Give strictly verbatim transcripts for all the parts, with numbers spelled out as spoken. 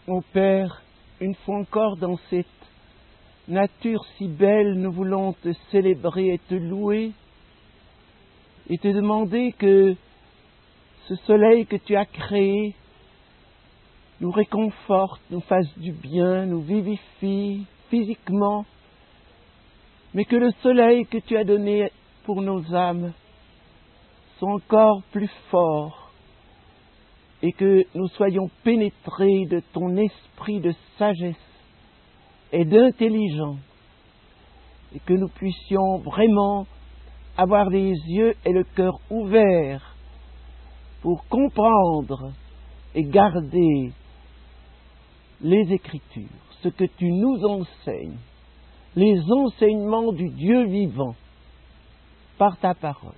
Mon Père, une fois encore dans cette nature si belle, nous voulons te célébrer et te louer et te demander que ce soleil que tu as créé nous réconforte, nous fasse du bien, nous vivifie physiquement, mais que le soleil que tu as donné pour nos âmes soit encore plus fort et que nous soyons pénétrés de ton esprit de sagesse et d'intelligence et que nous puissions vraiment avoir les yeux et le cœur ouverts pour comprendre et garder les Écritures, ce que tu nous enseignes, les enseignements du Dieu vivant par ta parole.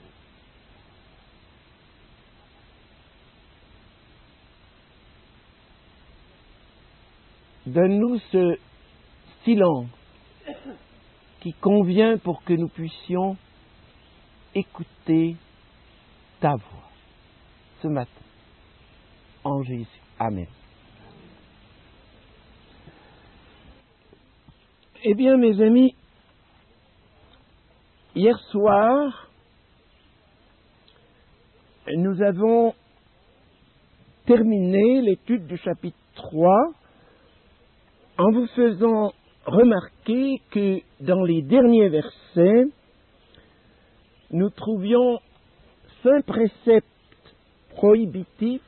Donne-nous ce silence qui convient pour que nous puissions écouter ta voix ce matin. En Jésus. Amen. Eh bien, mes amis, hier soir, nous avons terminé l'étude du chapitre trois en vous faisant remarquer que dans les derniers versets, nous trouvions cinq préceptes prohibitifs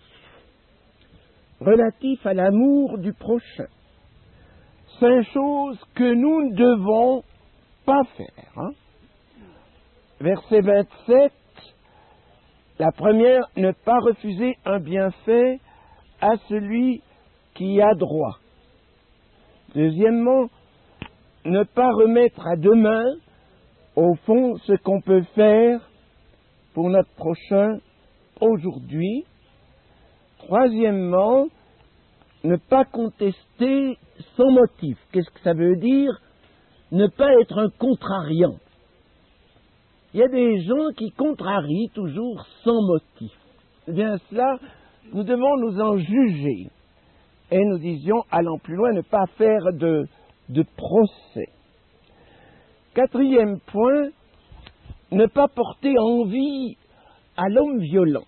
relatifs à l'amour du prochain. Cinq choses que nous ne devons pas faire. Hein? Verset vingt-sept, la première, ne pas refuser un bienfait à celui qui a droit. Deuxièmement, ne pas remettre à demain, au fond, ce qu'on peut faire pour notre prochain aujourd'hui. Troisièmement, ne pas contester sans motif. Qu'est-ce que ça veut dire? Ne pas être un contrariant. Il y a des gens qui contrarient toujours sans motif. Eh bien, cela, nous devons nous en juger. Et nous disions, allant plus loin, ne pas faire de, de procès. Quatrième point, ne pas porter envie à l'homme violent.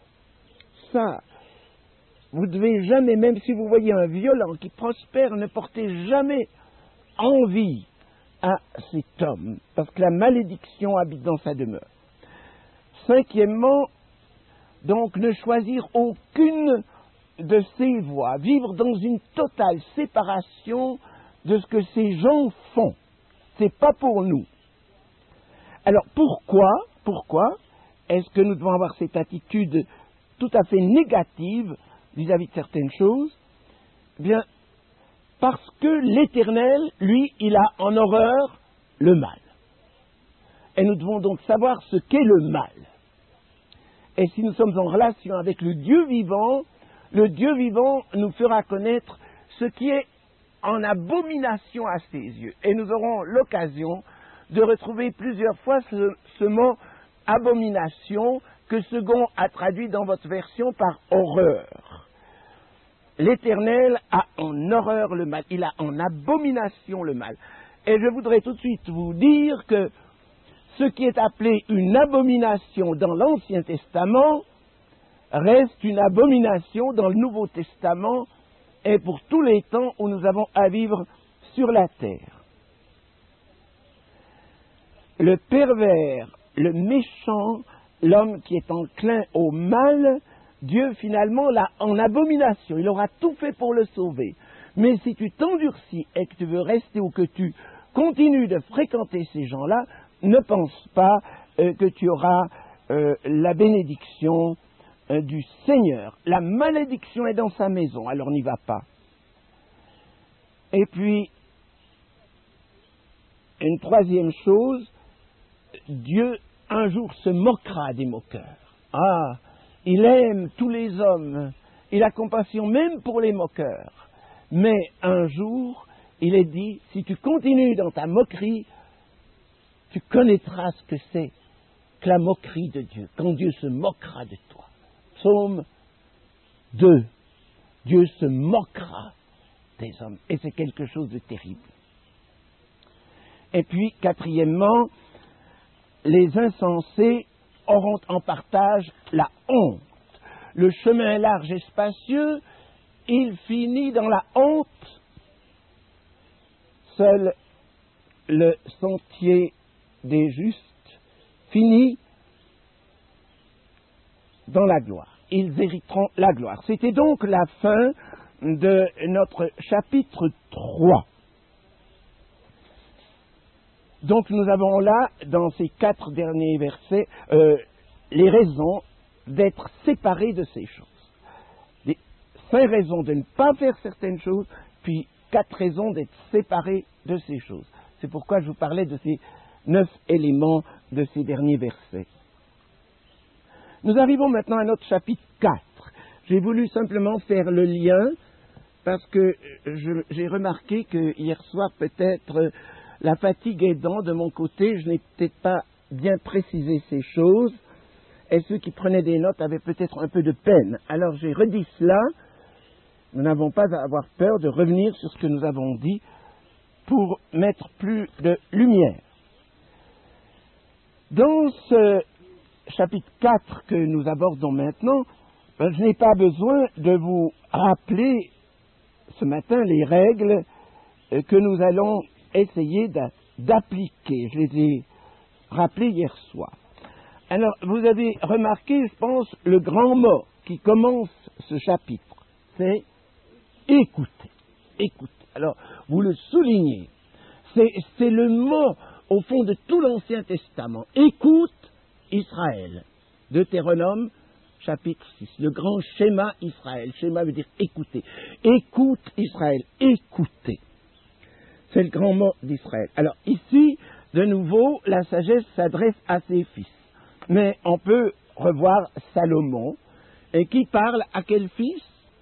Ça, vous devez jamais, même si vous voyez un violent qui prospère, ne portez jamais envie à cet homme, parce que la malédiction habite dans sa demeure. Cinquièmement, donc ne choisir aucune de ces voies, vivre dans une totale séparation de ce que ces gens font. C'est pas pour nous. Alors pourquoi, pourquoi est-ce que nous devons avoir cette attitude tout à fait négative vis-à-vis de certaines choses? Eh bien, parce que l'Éternel, lui, il a en horreur le mal. Et nous devons donc savoir ce qu'est le mal. Et si nous sommes en relation avec le Dieu vivant, le Dieu vivant nous fera connaître ce qui est en abomination à ses yeux. Et nous aurons l'occasion de retrouver plusieurs fois ce, ce mot abomination que Second a traduit dans votre version par horreur. L'Éternel a en horreur le mal, il a en abomination le mal. Et je voudrais tout de suite vous dire que ce qui est appelé une abomination dans l'Ancien Testament reste une abomination dans le Nouveau Testament et pour tous les temps où nous avons à vivre sur la terre. Le pervers, le méchant, l'homme qui est enclin au mal, Dieu finalement l'a en abomination. Il aura tout fait pour le sauver. Mais si tu t'endurcis et que tu veux rester ou que tu continues de fréquenter ces gens-là, ne pense pas euh, que tu auras euh, la bénédiction euh, du Seigneur. La malédiction est dans sa maison, alors n'y va pas. Et puis, une troisième chose, Dieu un jour se moquera des moqueurs. Ah, il aime tous les hommes, il a compassion même pour les moqueurs. Mais un jour, il est dit, si tu continues dans ta moquerie, tu connaîtras ce que c'est que la moquerie de Dieu, quand Dieu se moquera de toi. Psaume deux, Dieu se moquera des hommes. Et c'est quelque chose de terrible. Et puis, quatrièmement, les insensés auront en partage la honte. Le chemin large et spacieux, il finit dans la honte. Seul le sentier des justes finit dans la gloire. Ils hériteront la gloire. C'était donc la fin de notre chapitre trois. Donc nous avons là, dans ces quatre derniers versets, euh, les raisons d'être séparés de ces choses. Les cinq raisons de ne pas faire certaines choses, puis quatre raisons d'être séparés de ces choses. C'est pourquoi je vous parlais de ces neuf éléments de ces derniers versets. Nous arrivons maintenant à notre chapitre quatre. J'ai voulu simplement faire le lien parce que je, j'ai remarqué que hier soir, peut-être, la fatigue aidant de mon côté, je n'ai peut-être pas bien précisé ces choses et ceux qui prenaient des notes avaient peut-être un peu de peine. Alors j'ai redit cela. Nous n'avons pas à avoir peur de revenir sur ce que nous avons dit pour mettre plus de lumière. Dans ce chapitre quatre que nous abordons maintenant, je n'ai pas besoin de vous rappeler ce matin les règles que nous allons essayer d'appliquer. Je les ai rappelées hier soir. Alors, vous avez remarqué, je pense, le grand mot qui commence ce chapitre, c'est écoutez. Écoutez. Alors, vous le soulignez. C'est, c'est le mot, au fond, de tout l'Ancien Testament. Écoute Israël. Deutéronome, chapitre six. Le grand schéma Israël. Schéma veut dire écouter. Écoute Israël. Écoutez. C'est le grand mot d'Israël. Alors, ici, de nouveau, la sagesse s'adresse à ses fils. Mais on peut revoir Salomon, et qui parle à quel fils?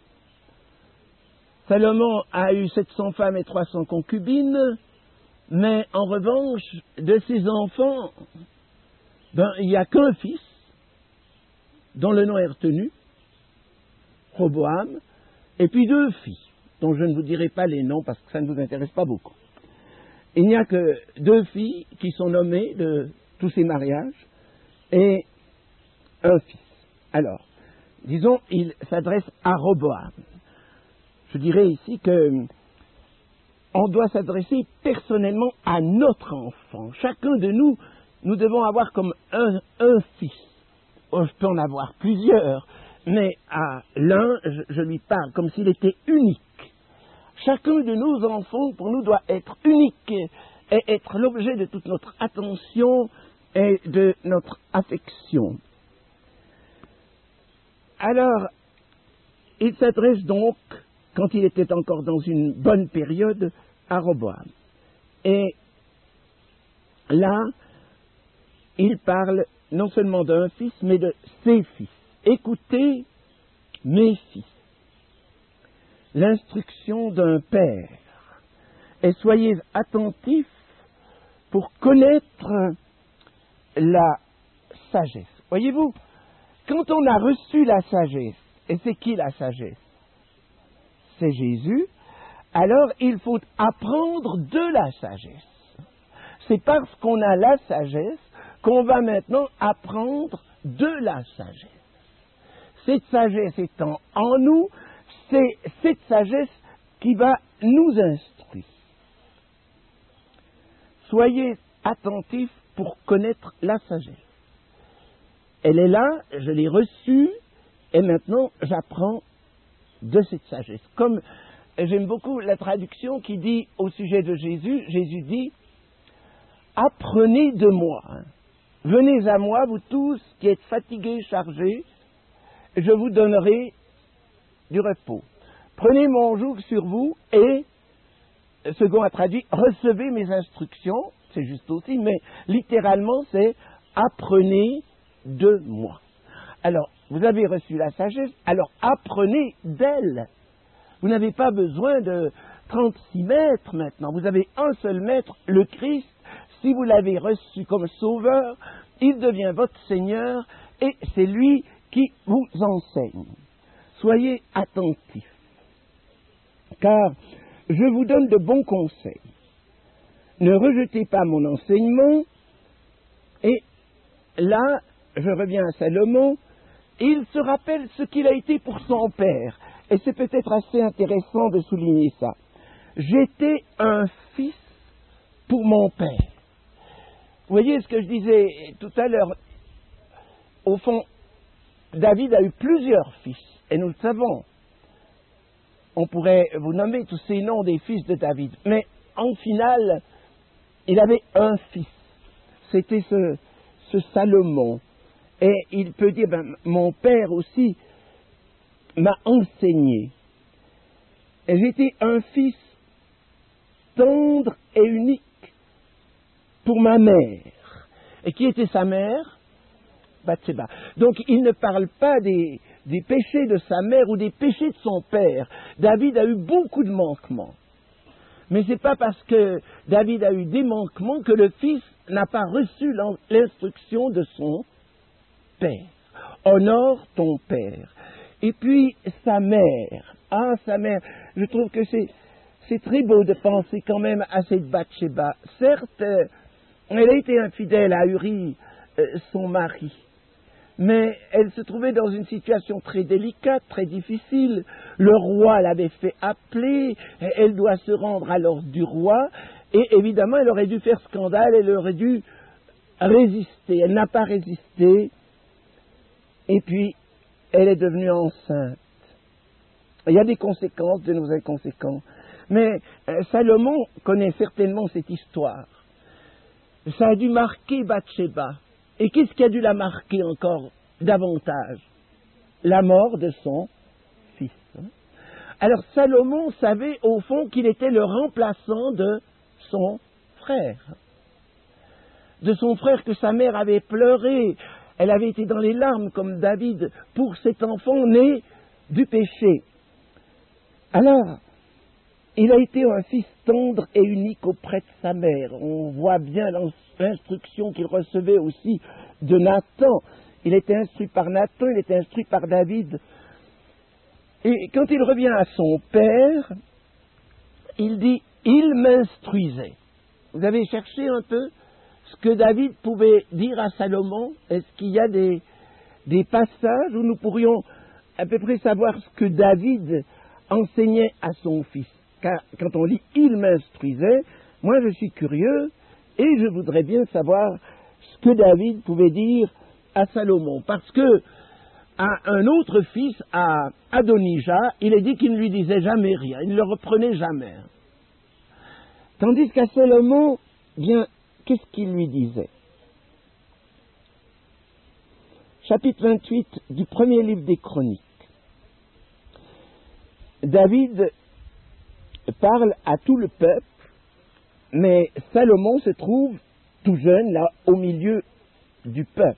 Salomon a eu sept cents femmes et trois cents concubines, mais en revanche, de ses enfants, ben, il n'y a qu'un fils, dont le nom est retenu, Roboam, et puis deux filles, dont je ne vous dirai pas les noms parce que ça ne vous intéresse pas beaucoup. Il n'y a que deux filles qui sont nommées de tous ces mariages, et un fils. Alors, disons, il s'adresse à Roboam. Je dirais ici que on doit s'adresser personnellement à notre enfant. Chacun de nous, nous devons avoir comme un, un fils. Oh, je peux en avoir plusieurs, mais à l'un, je, je lui parle comme s'il était unique. Chacun de nos enfants, pour nous, doit être unique et être l'objet de toute notre attention et de notre affection. Alors, il s'adresse donc, quand il était encore dans une bonne période, à Roboam. Et là, il parle non seulement d'un fils, mais de ses fils. Écoutez, mes fils, l'instruction d'un père, et soyez attentifs pour connaître la sagesse. Voyez-vous, quand on a reçu la sagesse, et c'est qui la sagesse? C'est Jésus, alors il faut apprendre de la sagesse. C'est parce qu'on a la sagesse qu'on va maintenant apprendre de la sagesse. Cette sagesse étant en nous, c'est cette sagesse qui va nous instruire. Soyez attentifs pour connaître la sagesse. Elle est là, je l'ai reçue, et maintenant j'apprends de cette sagesse. Comme j'aime beaucoup la traduction qui dit au sujet de Jésus, Jésus dit « Apprenez de moi, hein. Venez à moi, vous tous qui êtes fatigués, chargés, je vous donnerai du repos. Prenez mon joug sur vous et, second a traduit, recevez mes instructions, c'est juste aussi, mais littéralement c'est apprenez de moi. Alors, vous avez reçu la sagesse, alors apprenez d'elle. Vous n'avez pas besoin de trente-six maîtres maintenant, vous avez un seul maître, le Christ. Si vous l'avez reçu comme sauveur, il devient votre Seigneur et c'est lui qui vous enseigne. Soyez attentifs, car je vous donne de bons conseils. Ne rejetez pas mon enseignement. Et là, je reviens à Salomon, il se rappelle ce qu'il a été pour son père. Et c'est peut-être assez intéressant de souligner ça. J'étais un fils pour mon père. Vous voyez ce que je disais tout à l'heure. Au fond, David a eu plusieurs fils, et nous le savons. On pourrait vous nommer tous ces noms des fils de David. Mais en finale, il avait un fils. C'était ce, ce Salomon. Et il peut dire, ben, mon père aussi m'a enseigné. Et j'étais un fils tendre et unique pour ma mère. Et qui était sa mère? Bathsheba. Donc il ne parle pas des, des péchés de sa mère ou des péchés de son père. David a eu beaucoup de manquements. Mais ce n'est pas parce que David a eu des manquements que le fils n'a pas reçu l'instruction de son père. Honore ton père. Et puis sa mère. Ah, sa mère. Je trouve que c'est, c'est très beau de penser quand même à cette Bathsheba. Certes, euh, elle a été infidèle à Uri, euh, son mari. Mais elle se trouvait dans une situation très délicate, très difficile. Le roi l'avait fait appeler, elle doit se rendre à l'ordre du roi, et évidemment elle aurait dû faire scandale, elle aurait dû résister. Elle n'a pas résisté, et puis elle est devenue enceinte. Il y a des conséquences de nos inconséquences. Mais euh, Salomon connaît certainement cette histoire. Ça a dû marquer Bathsheba. Et qu'est-ce qui a dû la marquer encore davantage? La mort de son fils. Alors Salomon savait au fond qu'il était le remplaçant de son frère. De son frère que sa mère avait pleuré. Elle avait été dans les larmes comme David pour cet enfant né du péché. Alors, il a été un fils tendre et unique auprès de sa mère. On voit bien l'instruction qu'il recevait aussi de Nathan. Il était instruit par Nathan, il était instruit par David. Et quand il revient à son père, il dit « il m'instruisait ». Vous avez cherché un peu ce que David pouvait dire à Salomon? Est-ce qu'il y a des, des passages où nous pourrions à peu près savoir ce que David enseignait à son fils? Car quand on lit « il m'instruisait », moi je suis curieux et je voudrais bien savoir ce que David pouvait dire à Salomon. Parce que à un autre fils, à Adonijah, il est dit qu'il ne lui disait jamais rien, il ne le reprenait jamais. Tandis qu'à Salomon, bien, qu'est-ce qu'il lui disait? Chapitre vingt-huit du premier livre des Chroniques. David parle à tout le peuple, mais Salomon se trouve tout jeune, là, au milieu du peuple.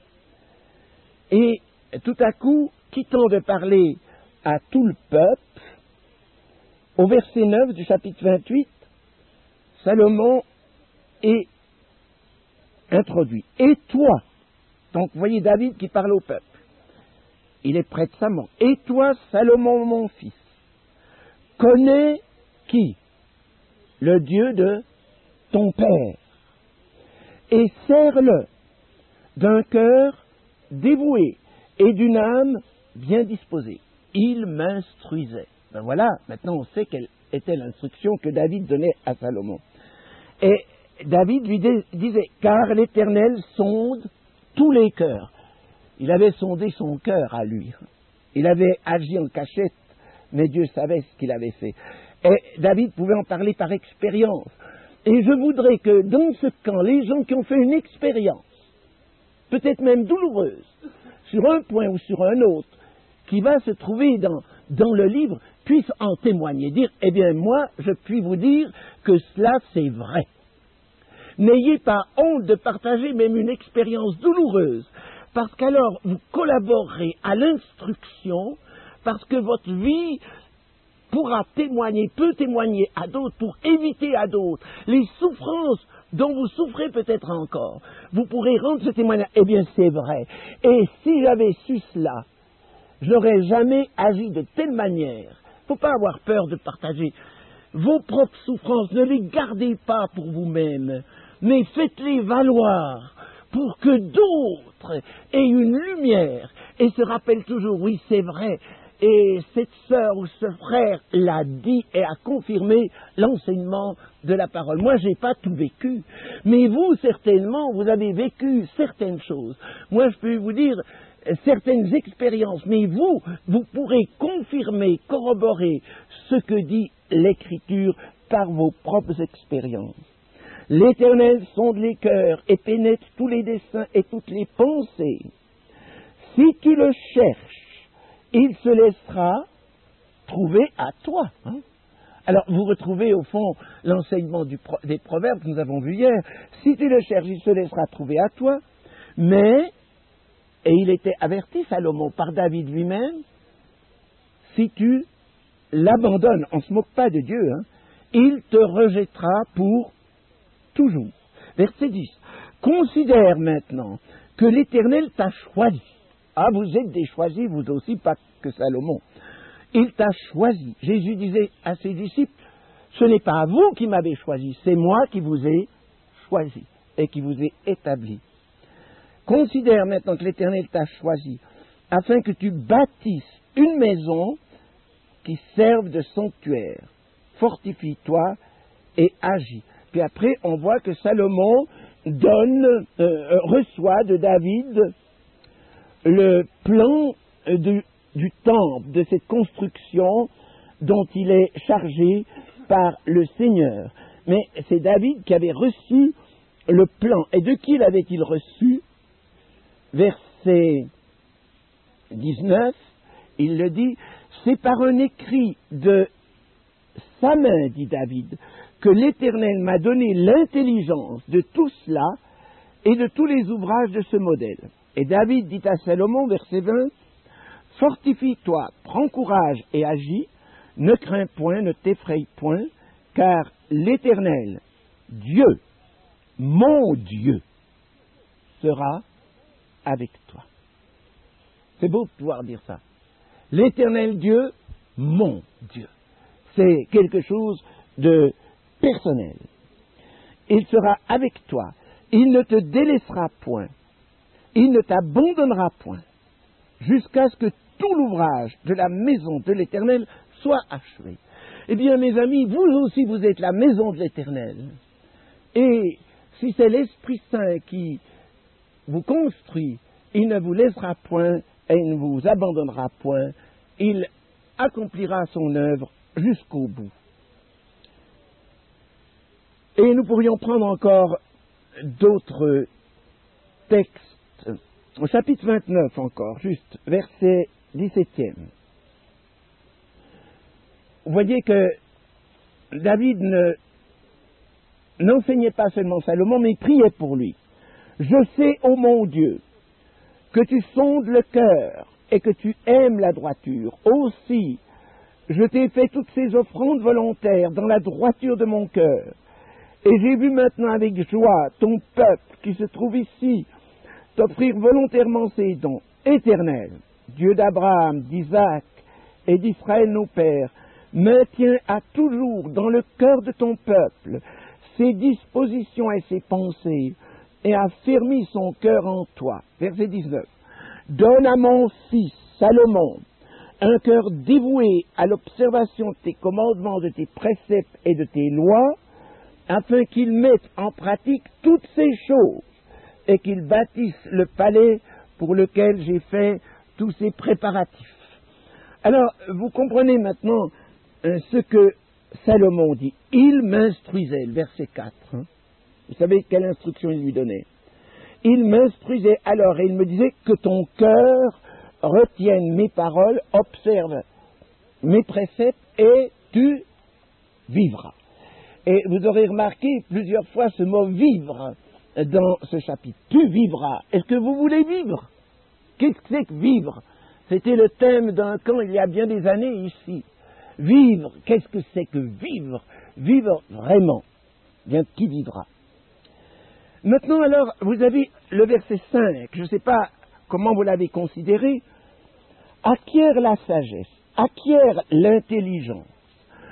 Et tout à coup, quittant de parler à tout le peuple, au verset neuf du chapitre vingt-huit, Salomon est introduit. Et toi, donc vous voyez David qui parle au peuple, il est près de sa mort. Et toi, Salomon, mon fils, connais qui? Le Dieu de ton père. Et sers-le d'un cœur dévoué et d'une âme bien disposée. Il m'instruisait. Ben voilà, maintenant on sait quelle était l'instruction que David donnait à Salomon. Et David lui disait, car l'Éternel sonde tous les cœurs. Il avait sondé son cœur à lui. Il avait agi en cachette, mais Dieu savait ce qu'il avait fait. Et David pouvait en parler par expérience. Et je voudrais que dans ce camp, les gens qui ont fait une expérience, peut-être même douloureuse, sur un point ou sur un autre, qui va se trouver dans, dans le livre, puissent en témoigner, dire, eh bien moi, je puis vous dire que cela c'est vrai. N'ayez pas honte de partager même une expérience douloureuse, parce qu'alors vous collaborerez à l'instruction, parce que votre vie pourra témoigner, peut témoigner à d'autres, pour éviter à d'autres les souffrances dont vous souffrez peut-être encore. Vous pourrez rendre ce témoignage. Eh bien, c'est vrai. Et si j'avais su cela, je n'aurais jamais agi de telle manière. Il ne faut pas avoir peur de partager. vos propres souffrances, ne les gardez pas pour vous-même, mais faites-les valoir pour que d'autres aient une lumière et se rappellent toujours, oui, c'est vrai, et cette sœur ou ce frère l'a dit et a confirmé l'enseignement de la parole. Moi, je n'ai pas tout vécu, mais vous, certainement, vous avez vécu certaines choses. Moi, je peux vous dire certaines expériences, mais vous, vous pourrez confirmer, corroborer ce que dit l'Écriture par vos propres expériences. L'Éternel sonde les cœurs et pénètre tous les desseins et toutes les pensées. Si tu le cherches, il se laissera trouver à toi. Hein? Alors, vous retrouvez au fond l'enseignement du, des proverbes que nous avons vu hier. Si tu le cherches, il se laissera trouver à toi. Mais, et il était averti, Salomon, par David lui-même, si tu l'abandonnes, on ne se moque pas de Dieu, hein, il te rejettera pour toujours. Verset dix. Considère maintenant que l'Éternel t'a choisi. Ah, vous êtes des choisis, vous aussi, pas que Salomon. Il t'a choisi. Jésus disait à ses disciples, ce n'est pas vous qui m'avez choisi, c'est moi qui vous ai choisi et qui vous ai établi. Considère maintenant que l'Éternel t'a choisi, afin que tu bâtisses une maison qui serve de sanctuaire. Fortifie-toi et agis. Puis après, on voit que Salomon donne, euh, reçoit de David le plan du, du temple, de cette construction dont il est chargé par le Seigneur. Mais c'est David qui avait reçu le plan. Et de qui l'avait-il reçu? Verset dix-neuf, il le dit, c'est par un écrit de sa main, dit David, que l'Éternel m'a donné l'intelligence de tout cela et de tous les ouvrages de ce modèle. Et David dit à Salomon, verset vingt, fortifie-toi, prends courage et agis, ne crains point, ne t'effraie point, car l'Éternel, Dieu, mon Dieu, sera avec toi. C'est beau de pouvoir dire ça. L'Éternel Dieu, mon Dieu. C'est quelque chose de personnel. Il sera avec toi. Il ne te délaissera point. Il ne t'abandonnera point. Jusqu'à ce que tout l'ouvrage de la maison de l'Éternel soit achevé. Eh bien, mes amis, vous aussi, vous êtes la maison de l'Éternel. Et si c'est l'Esprit Saint qui vous construit, il ne vous laissera point et il ne vous abandonnera point. Il accomplira son œuvre jusqu'au bout. Et nous pourrions prendre encore d'autres textes. Au chapitre vingt-neuf encore, juste, verset dix-septième. Vous voyez que David ne, n'enseignait pas seulement Salomon, mais il priait pour lui. Je sais, ô mon Dieu, que tu sondes le cœur et que tu aimes la droiture. Aussi, je t'ai fait toutes ces offrandes volontaires dans la droiture de mon cœur. Et j'ai vu maintenant avec joie ton peuple qui se trouve ici t'offrir volontairement ses dons. Éternel, Dieu d'Abraham, d'Isaac et d'Israël nos pères, maintiens à toujours dans le cœur de ton peuple ses dispositions et ses pensées, et affermis son cœur en toi. Verset dix-neuf. Donne à mon fils Salomon un cœur dévoué à l'observation de tes commandements, de tes préceptes et de tes lois, afin qu'il mette en pratique toutes ces choses et qu'il bâtisse le palais pour lequel j'ai fait tous ces préparatifs. Alors, vous comprenez maintenant euh, ce que Salomon dit. Il m'instruisait, le verset quatre. Hein. Vous savez quelle instruction il lui donnait? Il m'instruisait alors et il me disait que ton cœur retienne mes paroles, observe mes préceptes et tu vivras. Et vous aurez remarqué plusieurs fois ce mot vivre dans ce chapitre. Tu vivras. Est-ce que vous voulez vivre? Qu'est-ce que c'est que vivre? C'était le thème d'un camp il y a bien des années ici. Vivre, qu'est-ce que c'est que vivre? Vivre vraiment. Bien, qui vivra? Maintenant, alors, vous avez le verset cinq, je ne sais pas comment vous l'avez considéré. Acquiert la sagesse, acquiert l'intelligence,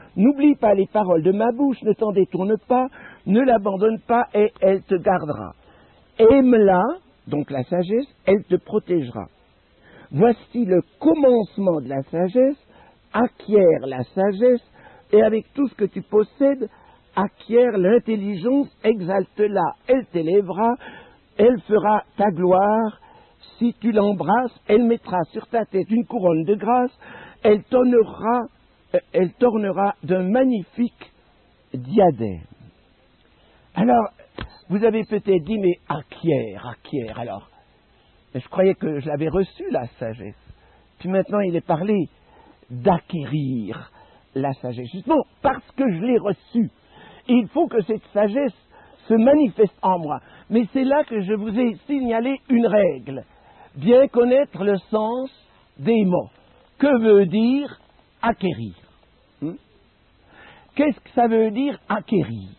N'oublie pas les paroles de ma bouche, ne t'en détourne pas, ne l'abandonne pas et elle te gardera. Aime-la, donc la sagesse, elle te protégera. Voici le commencement de la sagesse, acquiert la sagesse et avec tout ce que tu possèdes, acquiert l'intelligence, exalte-la, elle t'élèvera, elle fera ta gloire. Si tu l'embrasses, elle mettra sur ta tête une couronne de grâce, elle t'ornera, elle t'ornera d'un magnifique diadème. Alors, vous avez peut-être dit, mais acquiert, acquiert, alors, je croyais que je l'avais reçu, la sagesse. Puis maintenant, il est parlé d'acquérir la sagesse. Justement, parce que je l'ai reçue, il faut que cette sagesse se manifeste en moi. Mais c'est là que je vous ai signalé une règle. Bien connaître le sens des mots. Que veut dire acquérir? hmm? Qu'est-ce que ça veut dire acquérir?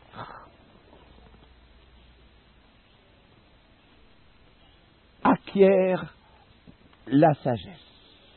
Acquiert la sagesse.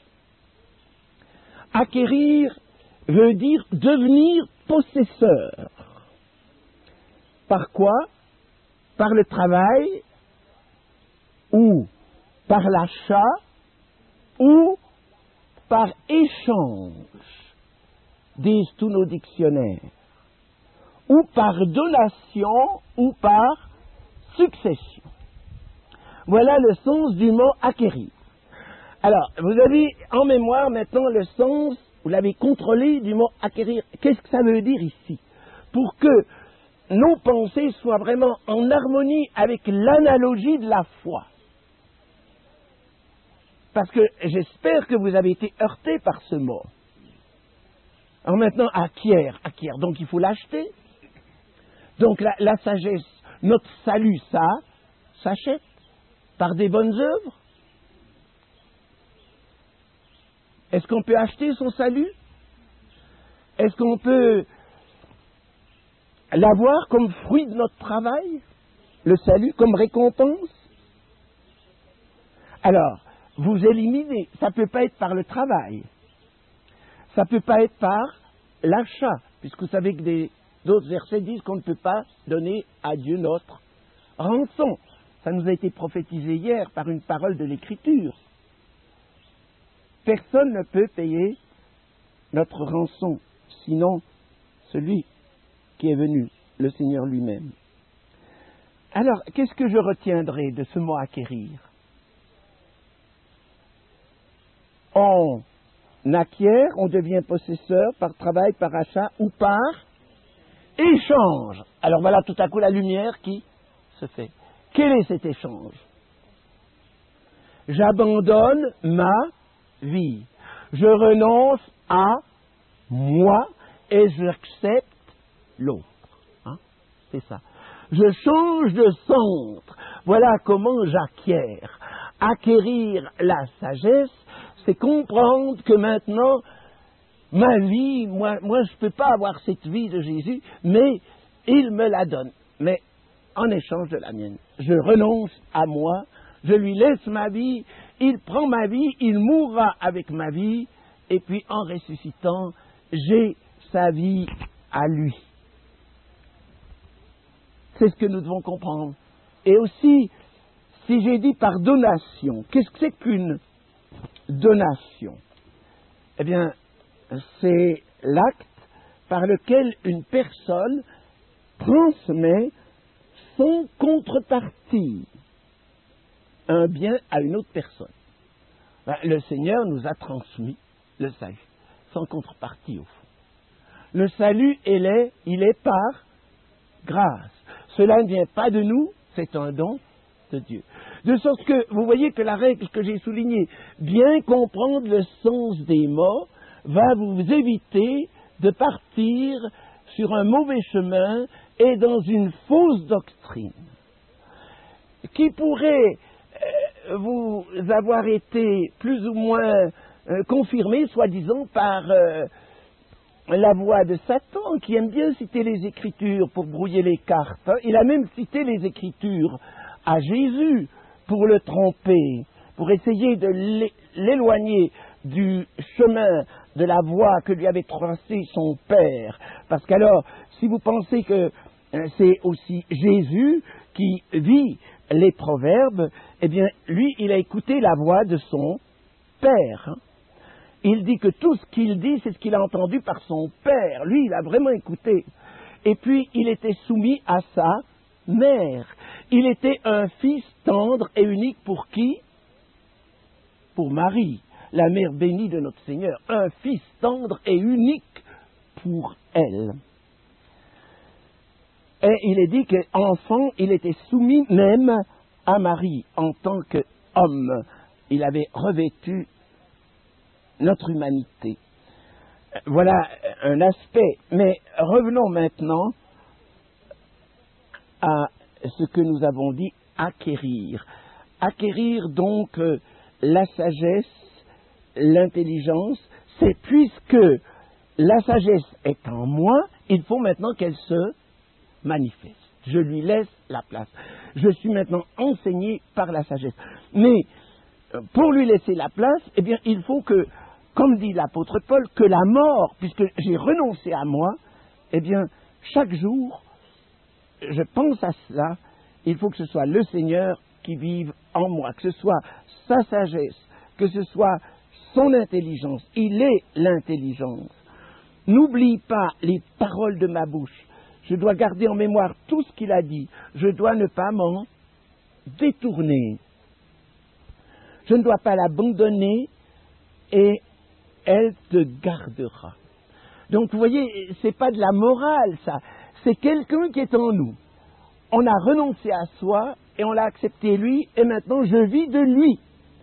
Acquérir veut dire devenir possesseur. Par quoi? Par le travail, ou par l'achat, ou par échange, disent tous nos dictionnaires, ou par donation, ou par succession. Voilà le sens du mot acquérir. Alors, vous avez en mémoire maintenant le sens, vous l'avez contrôlé du mot acquérir. Qu'est-ce que ça veut dire ici? Pour que nos pensées soient vraiment en harmonie avec l'analogie de la foi. Parce que j'espère que vous avez été heurté par ce mot. Alors maintenant, acquiert, acquiert, donc il faut l'acheter. Donc la, la sagesse, notre salut, ça s'achète par des bonnes œuvres. Est-ce qu'on peut acheter son salut? Est-ce qu'on peut l'avoir comme fruit de notre travail? Le salut comme récompense? Alors, vous éliminez, ça ne peut pas être par le travail. Ça ne peut pas être par l'achat, puisque vous savez que des, d'autres versets disent qu'on ne peut pas donner à Dieu notre rançon. Ça nous a été prophétisé hier par une parole de l'Écriture. Personne ne peut payer notre rançon, sinon celui qui est venu, le Seigneur lui-même. Alors, qu'est-ce que je retiendrai de ce mot acquérir? On acquiert, on devient possesseur par travail, par achat ou par échange. Alors voilà tout à coup la lumière qui se fait. Quel est cet échange? J'abandonne ma vie. Je renonce à moi et j'accepte l'autre. Hein? C'est ça. Je change de centre. Voilà comment j'acquiers. Acquérir la sagesse, c'est comprendre que maintenant, ma vie, moi, moi je ne peux pas avoir cette vie de Jésus, mais il me la donne. Mais en échange de la mienne. Je renonce à moi, je lui laisse ma vie, il prend ma vie, il mourra avec ma vie, et puis en ressuscitant, j'ai sa vie à lui. C'est ce que nous devons comprendre. Et aussi, si j'ai dit par donation, qu'est-ce que c'est qu'une donation? Eh bien, c'est l'acte par lequel une personne transmet sans contrepartie un bien à une autre personne. Ben, le Seigneur nous a transmis le salut, sans contrepartie au fond. Le salut, il est, il est par grâce. Cela ne vient pas de nous, c'est un don de Dieu. De sorte que, vous voyez que la règle que j'ai soulignée, bien comprendre le sens des mots, va vous éviter de partir sur un mauvais chemin et dans une fausse doctrine, qui pourrait euh, vous avoir été plus ou moins euh, confirmée, soi-disant, par euh, la voix de Satan, qui aime bien citer les Écritures pour brouiller les cartes. Il a même cité les Écritures à Jésus pour le tromper, pour essayer de l'éloigner du chemin, de la voie que lui avait tracée son Père. Parce qu'alors, si vous pensez que c'est aussi Jésus qui vit les proverbes, eh bien, lui, il a écouté la voix de son Père. Il dit que tout ce qu'il dit, c'est ce qu'il a entendu par son Père. Lui, il a vraiment écouté. Et puis, il était soumis à sa mère. Il était un fils tendre et unique pour qui? Pour Marie, la mère bénie de notre Seigneur. Un fils tendre et unique pour elle. Et il est dit qu'enfant, il était soumis même à Marie en tant qu'homme. Il avait revêtu notre humanité. Voilà un aspect. Mais revenons maintenant à ce que nous avons dit, acquérir. Acquérir donc euh, la sagesse, l'intelligence, c'est puisque la sagesse est en moi, il faut maintenant qu'elle se manifeste. Je lui laisse la place. Je suis maintenant enseigné par la sagesse. Mais pour lui laisser la place, eh bien, il faut que, comme dit l'apôtre Paul, que la mort, puisque j'ai renoncé à moi, eh bien, chaque jour, je pense à cela, il faut que ce soit le Seigneur qui vive en moi, que ce soit sa sagesse, que ce soit son intelligence. Il est l'intelligence. N'oublie pas les paroles de ma bouche. Je dois garder en mémoire tout ce qu'il a dit. Je dois ne pas m'en détourner. Je ne dois pas l'abandonner et elle te gardera. Donc, vous voyez, c'est pas de la morale, ça. C'est quelqu'un qui est en nous. On a renoncé à soi et on l'a accepté lui et maintenant je vis de lui.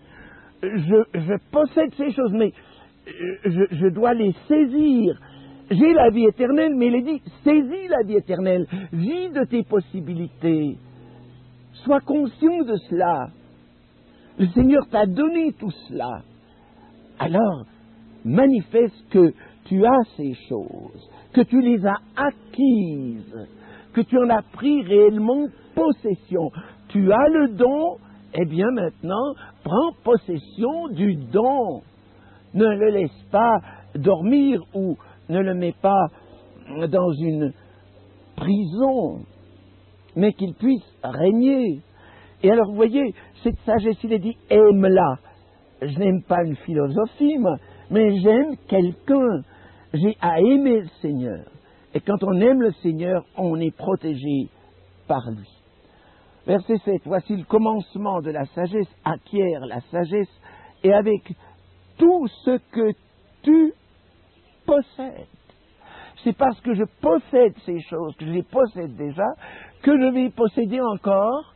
Je, je possède ces choses, mais je, je dois les saisir. J'ai la vie éternelle, mais il est dit, saisis la vie éternelle, vis de tes possibilités. Sois conscient de cela. Le Seigneur t'a donné tout cela. Alors, manifeste que tu as ces choses, que tu les as acquises, que tu en as pris réellement possession. Tu as le don, eh bien maintenant, prends possession du don. Ne le laisse pas dormir ou ne le mets pas dans une prison, mais qu'il puisse régner. Et alors, vous voyez, cette sagesse, il est dit, aime-la. Je n'aime pas une philosophie, moi, mais j'aime quelqu'un. J'ai à aimer le Seigneur. Et quand on aime le Seigneur, on est protégé par lui. Verset sept, voici le commencement de la sagesse, acquiert la sagesse, et avec tout ce que tu possèdes. C'est parce que je possède ces choses, que je les possède déjà, que je vais posséder encore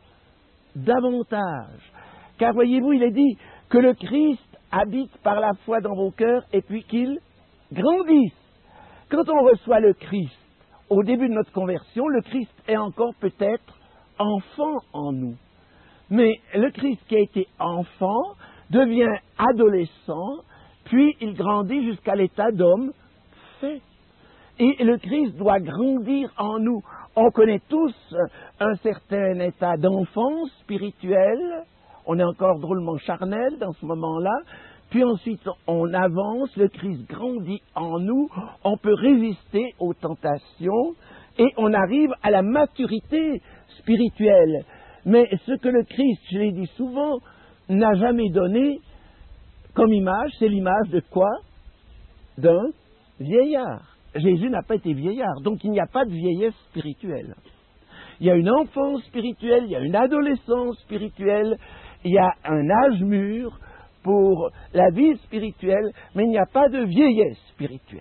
davantage. Car voyez-vous, il est dit que le Christ habite par la foi dans vos cœurs et puis qu'il grandisse. Quand on reçoit le Christ, au début de notre conversion, le Christ est encore peut-être enfant en nous. Mais le Christ qui a été enfant devient adolescent, puis il grandit jusqu'à l'état d'homme fait. Et le Christ doit grandir en nous. On connaît tous un certain état d'enfance spirituelle. On est encore drôlement charnel dans ce moment-là. Puis ensuite, on avance, le Christ grandit en nous, on peut résister aux tentations et on arrive à la maturité spirituelle. Mais ce que le Christ, je l'ai dit souvent, n'a jamais donné comme image, c'est l'image de quoi? D'un vieillard. Jésus n'a pas été vieillard, donc il n'y a pas de vieillesse spirituelle. Il y a une enfance spirituelle, il y a une adolescence spirituelle, il y a un âge mûr pour la vie spirituelle, mais il n'y a pas de vieillesse spirituelle.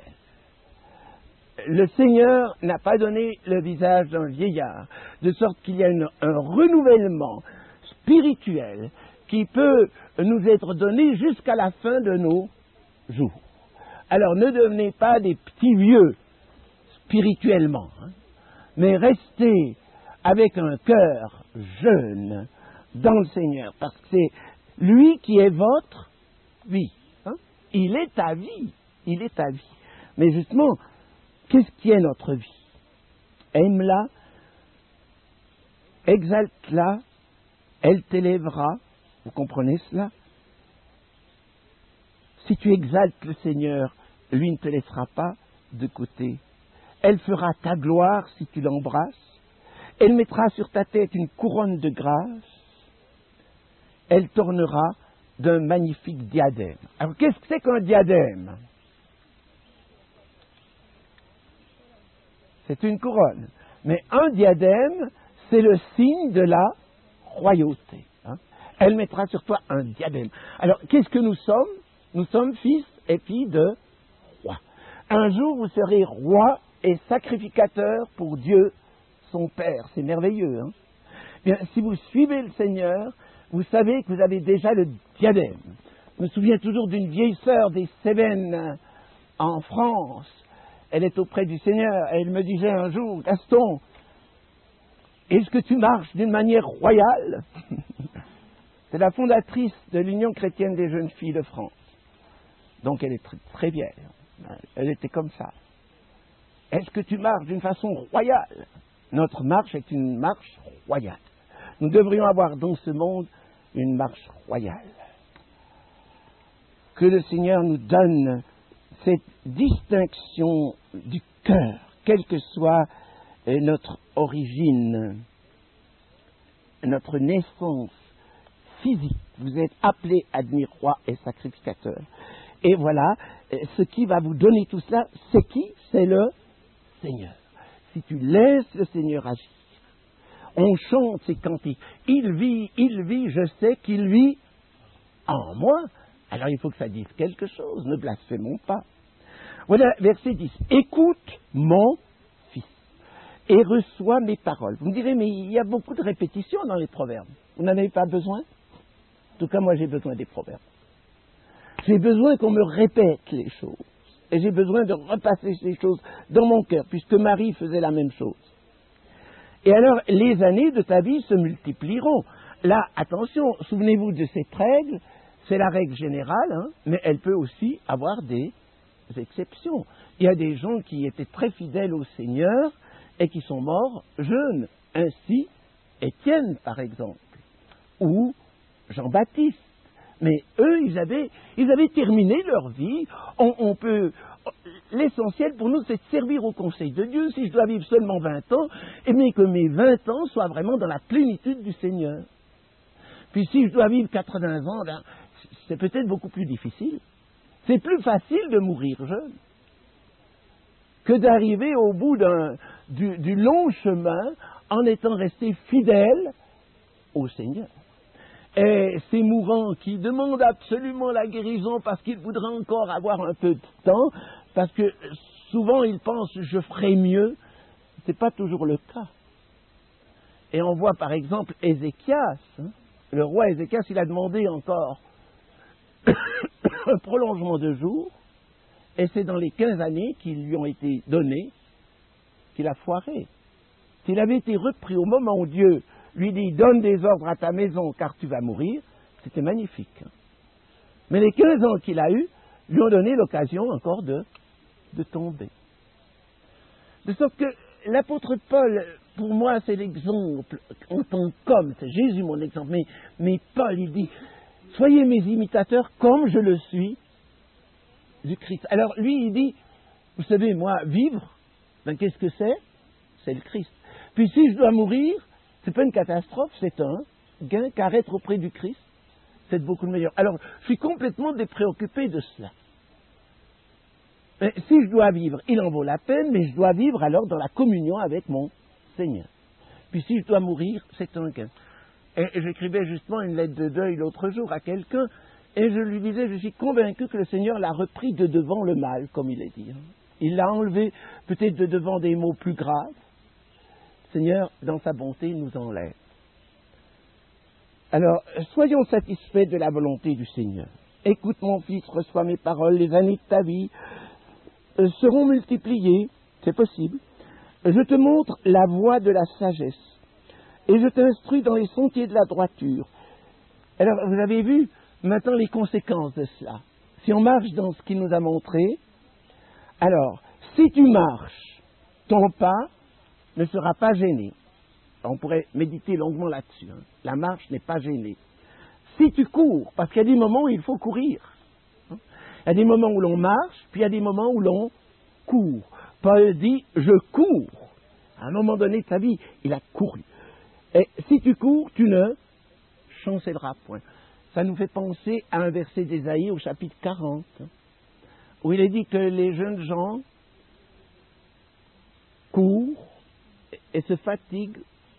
Le Seigneur n'a pas donné le visage d'un vieillard, de sorte qu'il y a une, un renouvellement spirituel qui peut nous être donné jusqu'à la fin de nos jours. Alors ne devenez pas des petits vieux spirituellement, hein, mais restez avec un cœur jeune dans le Seigneur, parce que c'est lui qui est votre vie. Hein. Il est ta vie, il est ta vie. Mais justement, qu'est-ce qui est notre vie? Aime-la, exalte-la, elle t'élèvera, vous comprenez cela? Si tu exaltes le Seigneur, lui ne te laissera pas de côté. Elle fera ta gloire si tu l'embrasses. Elle mettra sur ta tête une couronne de grâce. Elle t'ornera d'un magnifique diadème. Alors, qu'est-ce que c'est qu'un diadème? C'est une couronne. Mais un diadème, c'est le signe de la royauté. Hein? Elle mettra sur toi un diadème. Alors, qu'est-ce que nous sommes? Nous sommes fils et filles de roi. Un jour, vous serez roi et sacrificateur pour Dieu, son Père. C'est merveilleux. Hein? Bien, si vous suivez le Seigneur, vous savez que vous avez déjà le diadème. Je me souviens toujours d'une vieille sœur des Cévennes en France. Elle est auprès du Seigneur et elle me disait un jour, Gaston, est-ce que tu marches d'une manière royale? C'est la fondatrice de l'Union chrétienne des jeunes filles de France. Donc elle est très, très vieille. Elle était comme ça. Est-ce que tu marches d'une façon royale? Notre marche est une marche royale. Nous devrions avoir dans ce monde une marche royale. Que le Seigneur nous donne cette distinction du cœur, quelle que soit notre origine, notre naissance physique. Vous êtes appelés à devenir roi et sacrificateur. Et voilà, ce qui va vous donner tout cela, c'est qui? C'est le Seigneur. Si tu laisses le Seigneur agir, on chante ces cantiques. Il vit, il vit, je sais qu'il vit en moi. Alors il faut que ça dise quelque chose, ne blasphémons pas. Voilà, verset dix. Écoute mon fils et reçois mes paroles. Vous me direz, mais il y a beaucoup de répétitions dans les proverbes. Vous n'en avez pas besoin? En tout cas, moi j'ai besoin des proverbes. J'ai besoin qu'on me répète les choses. Et j'ai besoin de repasser ces choses dans mon cœur, puisque Marie faisait la même chose. Et alors, les années de ta vie se multiplieront. Là, attention, souvenez-vous de cette règle, c'est la règle générale, hein, mais elle peut aussi avoir des exceptions. Il y a des gens qui étaient très fidèles au Seigneur et qui sont morts jeunes. Ainsi, Étienne, par exemple, ou Jean-Baptiste. Mais eux, ils avaient, ils avaient terminé leur vie. On, on peut, l'essentiel pour nous, c'est de servir au conseil de Dieu. Si je dois vivre seulement vingt ans, eh bien que mes vingt ans soient vraiment dans la plénitude du Seigneur. Puis si je dois vivre quatre-vingts ans, ben, c'est peut-être beaucoup plus difficile. C'est plus facile de mourir jeune que d'arriver au bout d'un, du, du long chemin en étant resté fidèle au Seigneur. Et ces mourants qui demandent absolument la guérison parce qu'ils voudraient encore avoir un peu de temps, parce que souvent ils pensent « je ferai mieux », ce n'est pas toujours le cas. Et on voit par exemple Ézéchias, hein, le roi Ézéchias, il a demandé encore un prolongement de jours, et c'est dans les quinze années qui lui ont été données qu'il a foiré. S'il avait été repris au moment où Dieu lui dit « donne des ordres à ta maison car tu vas mourir », c'était magnifique. Mais les quinze ans qu'il a eus lui ont donné l'occasion encore de, de tomber. De sorte que l'apôtre Paul, pour moi, c'est l'exemple en tant qu'homme, c'est Jésus mon exemple, mais, mais Paul, il dit « soyez mes imitateurs comme je le suis du Christ ». Alors lui, il dit « vous savez, moi, vivre, ben, qu'est-ce que c'est? C'est le Christ. Puis si je dois mourir, c'est pas une catastrophe, c'est un gain, car être auprès du Christ, c'est beaucoup de meilleur. Alors, je suis complètement dépréoccupé de cela. Mais si je dois vivre, il en vaut la peine, mais je dois vivre alors dans la communion avec mon Seigneur. Puis si je dois mourir, c'est un gain. Et j'écrivais justement une lettre de deuil l'autre jour à quelqu'un, et je lui disais, je suis convaincu que le Seigneur l'a repris de devant le mal, comme il est dit. Il l'a enlevé peut-être de devant des mots plus graves. Seigneur, dans sa bonté, nous enlève. Alors, soyons satisfaits de la volonté du Seigneur. Écoute mon fils, reçois mes paroles, les années de ta vie euh, seront multipliées, c'est possible. Je te montre la voie de la sagesse et je t'instruis dans les sentiers de la droiture. Alors, vous avez vu maintenant les conséquences de cela. Si on marche dans ce qu'il nous a montré, alors, si tu marches, ton pas ne sera pas gêné. On pourrait méditer longuement là-dessus. Hein. La marche n'est pas gênée. Si tu cours, parce qu'il y a des moments où il faut courir, hein, Il y a des moments où l'on marche, puis il y a des moments où l'on court. Paul dit « je cours ». À un moment donné de sa vie, il a couru. Et si tu cours, tu ne chancelleras point. Ça nous fait penser à un verset d'Ésaïe au chapitre quarante, où il est dit que les jeunes gens courent et se fatiguent,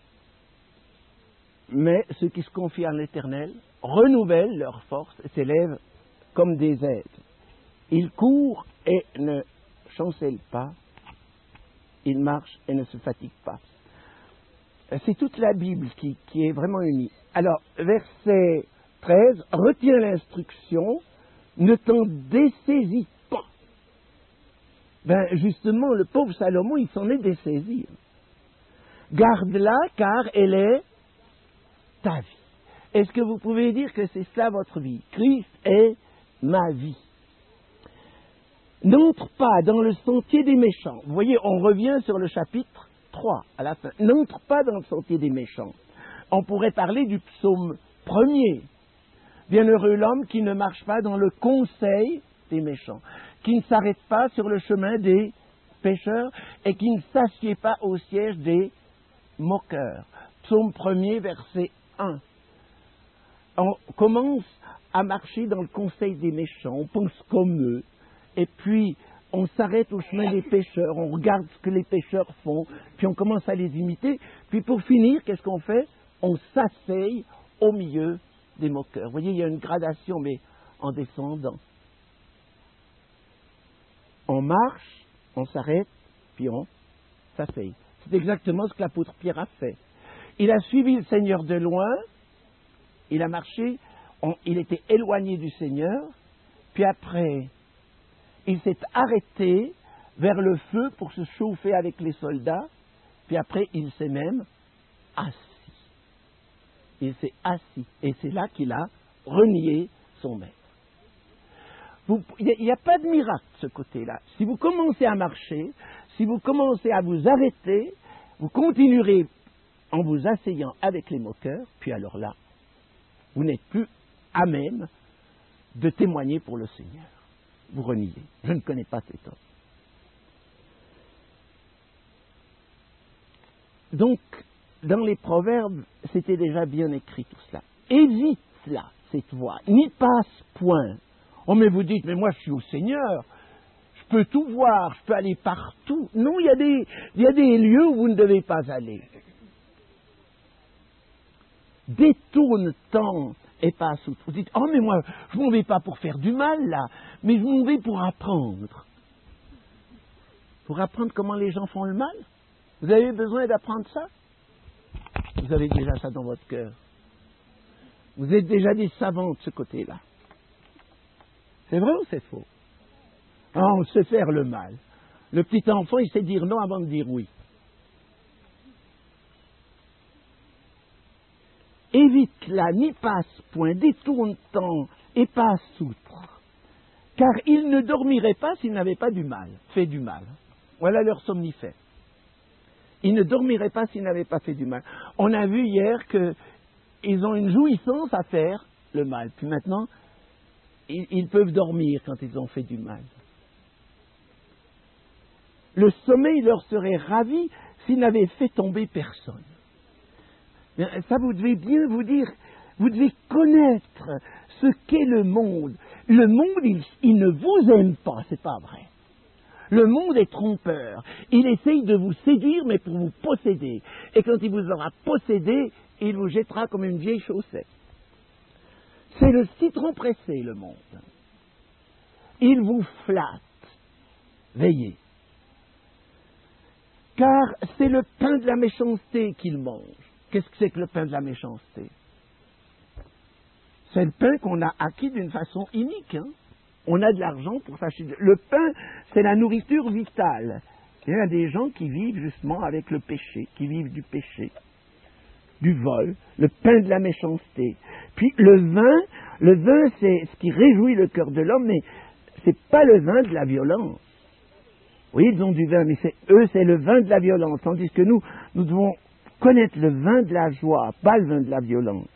mais ceux qui se confient à l'Éternel renouvellent leur force et s'élèvent comme des aigles. Ils courent et ne chancellent pas, ils marchent et ne se fatiguent pas. C'est toute la Bible qui, qui est vraiment unie. Alors, verset treize, retiens l'instruction, ne t'en dessaisis pas. Ben, justement, le pauvre Salomon, il s'en est dessaisi. Garde-la, car elle est ta vie. Est-ce que vous pouvez dire que c'est ça votre vie? Christ est ma vie. N'entre pas dans le sentier des méchants. Vous voyez, on revient sur le chapitre trois à la fin. N'entre pas dans le sentier des méchants. On pourrait parler du psaume premier. Bienheureux l'homme qui ne marche pas dans le conseil des méchants, qui ne s'arrête pas sur le chemin des pécheurs et qui ne s'assied pas au siège des moqueurs. Psaume premier, verset un. On commence à marcher dans le conseil des méchants, on pense comme eux, et puis on s'arrête au chemin des pécheurs, on regarde ce que les pécheurs font, puis on commence à les imiter, puis pour finir, qu'est-ce qu'on fait? On s'asseye au milieu des moqueurs. Vous voyez, il y a une gradation, mais en descendant. On marche, on s'arrête, puis on s'asseye. C'est exactement ce que l'apôtre Pierre a fait. Il a suivi le Seigneur de loin, il a marché, on, il était éloigné du Seigneur, puis après, il s'est arrêté vers le feu pour se chauffer avec les soldats, puis après, il s'est même assis. Il s'est assis, et c'est là qu'il a renié son maître. Il n'y a, a pas de miracle de ce côté-là. Si vous commencez à marcher, si vous commencez à vous arrêter, vous continuerez en vous asseyant avec les moqueurs, puis alors là, vous n'êtes plus à même de témoigner pour le Seigneur. Vous reniez. Je ne connais pas cet homme. Donc, dans les proverbes, c'était déjà bien écrit tout cela. Évite cela, cette voie. N'y passe point. Oh, mais vous dites, mais moi je suis au Seigneur. Je peux tout voir, je peux aller partout. Non, il y a des, il y a des lieux où vous ne devez pas aller. Détourne-t'en et passe outre. Vous dites, oh, mais moi, je m'en vais pas pour faire du mal, là, mais je m'en vais pour apprendre. Pour apprendre comment les gens font le mal. Vous avez besoin d'apprendre ça? Vous avez déjà ça dans votre cœur. Vous êtes déjà des savants de ce côté-là. C'est vrai ou c'est faux? Ah, on sait faire le mal. Le petit enfant, il sait dire non avant de dire oui. Évite-la, n'y passe point, détourne-t'en et passe outre. Car il ne dormirait pas s'il n'avait pas du mal, fait du mal. Voilà leur somnifère. Il ne dormirait pas s'il n'avait pas fait du mal. On a vu hier qu'ils ont une jouissance à faire le mal. Puis maintenant, ils, ils peuvent dormir quand ils ont fait du mal. Le sommeil leur serait ravi s'ils n'avaient fait tomber personne. Ça, vous devez bien vous dire, vous devez connaître ce qu'est le monde. Le monde, il, il ne vous aime pas, c'est pas vrai. Le monde est trompeur. Il essaye de vous séduire, mais pour vous posséder. Et quand il vous aura possédé, il vous jettera comme une vieille chaussette. C'est le citron pressé, le monde. Il vous flatte. Veillez. Car c'est le pain de la méchanceté qu'il mange. Qu'est-ce que c'est que le pain de la méchanceté? C'est le pain qu'on a acquis d'une façon inique. Hein? On a de l'argent pour s'acheter. Le pain, c'est la nourriture vitale. Il y a des gens qui vivent justement avec le péché, qui vivent du péché, du vol, le pain de la méchanceté. Puis le vin, le vin, c'est ce qui réjouit le cœur de l'homme, mais c'est pas le vin de la violence. Oui, ils ont du vin, mais c'est, eux, c'est le vin de la violence. Tandis que nous, nous devons connaître le vin de la joie, pas le vin de la violence.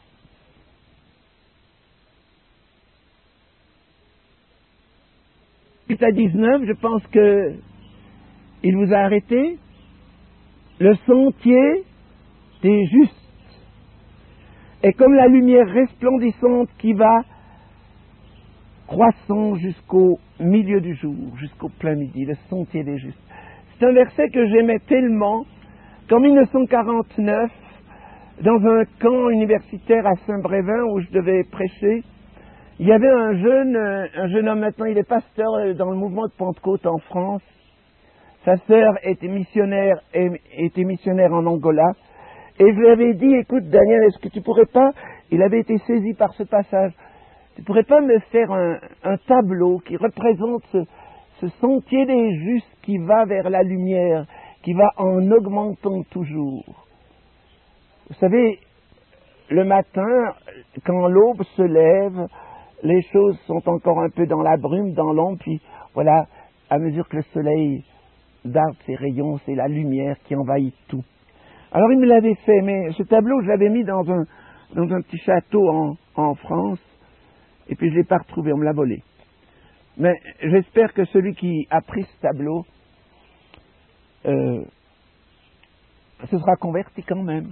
à dix-neuf, je pense que il vous a arrêté. Le sentier des justes est comme la lumière resplendissante qui va croissant jusqu'au milieu du jour, jusqu'au plein midi, le sentier des justes. C'est un verset que j'aimais tellement qu'en mille neuf cent quarante-neuf, dans un camp universitaire à Saint-Brévin où je devais prêcher, il y avait un jeune, un jeune homme, maintenant il est pasteur dans le mouvement de Pentecôte en France. Sa sœur était missionnaire, était missionnaire en Angola. Et je lui avais dit, écoute Daniel, est-ce que tu pourrais pas, il avait été saisi par ce passage, tu pourrais pas me faire un, un tableau qui représente ce, ce sentier des justes qui va vers la lumière, qui va en augmentant toujours. Vous savez, le matin, quand l'aube se lève, les choses sont encore un peu dans la brume, dans l'ombre, puis voilà, à mesure que le soleil darde ses rayons, c'est la lumière qui envahit tout. Alors il me l'avait fait, mais ce tableau, je l'avais mis dans un, dans un petit château en, en France, et puis je ne l'ai pas retrouvé, on me l'a volé. Mais j'espère que celui qui a pris ce tableau euh, se sera converti quand même.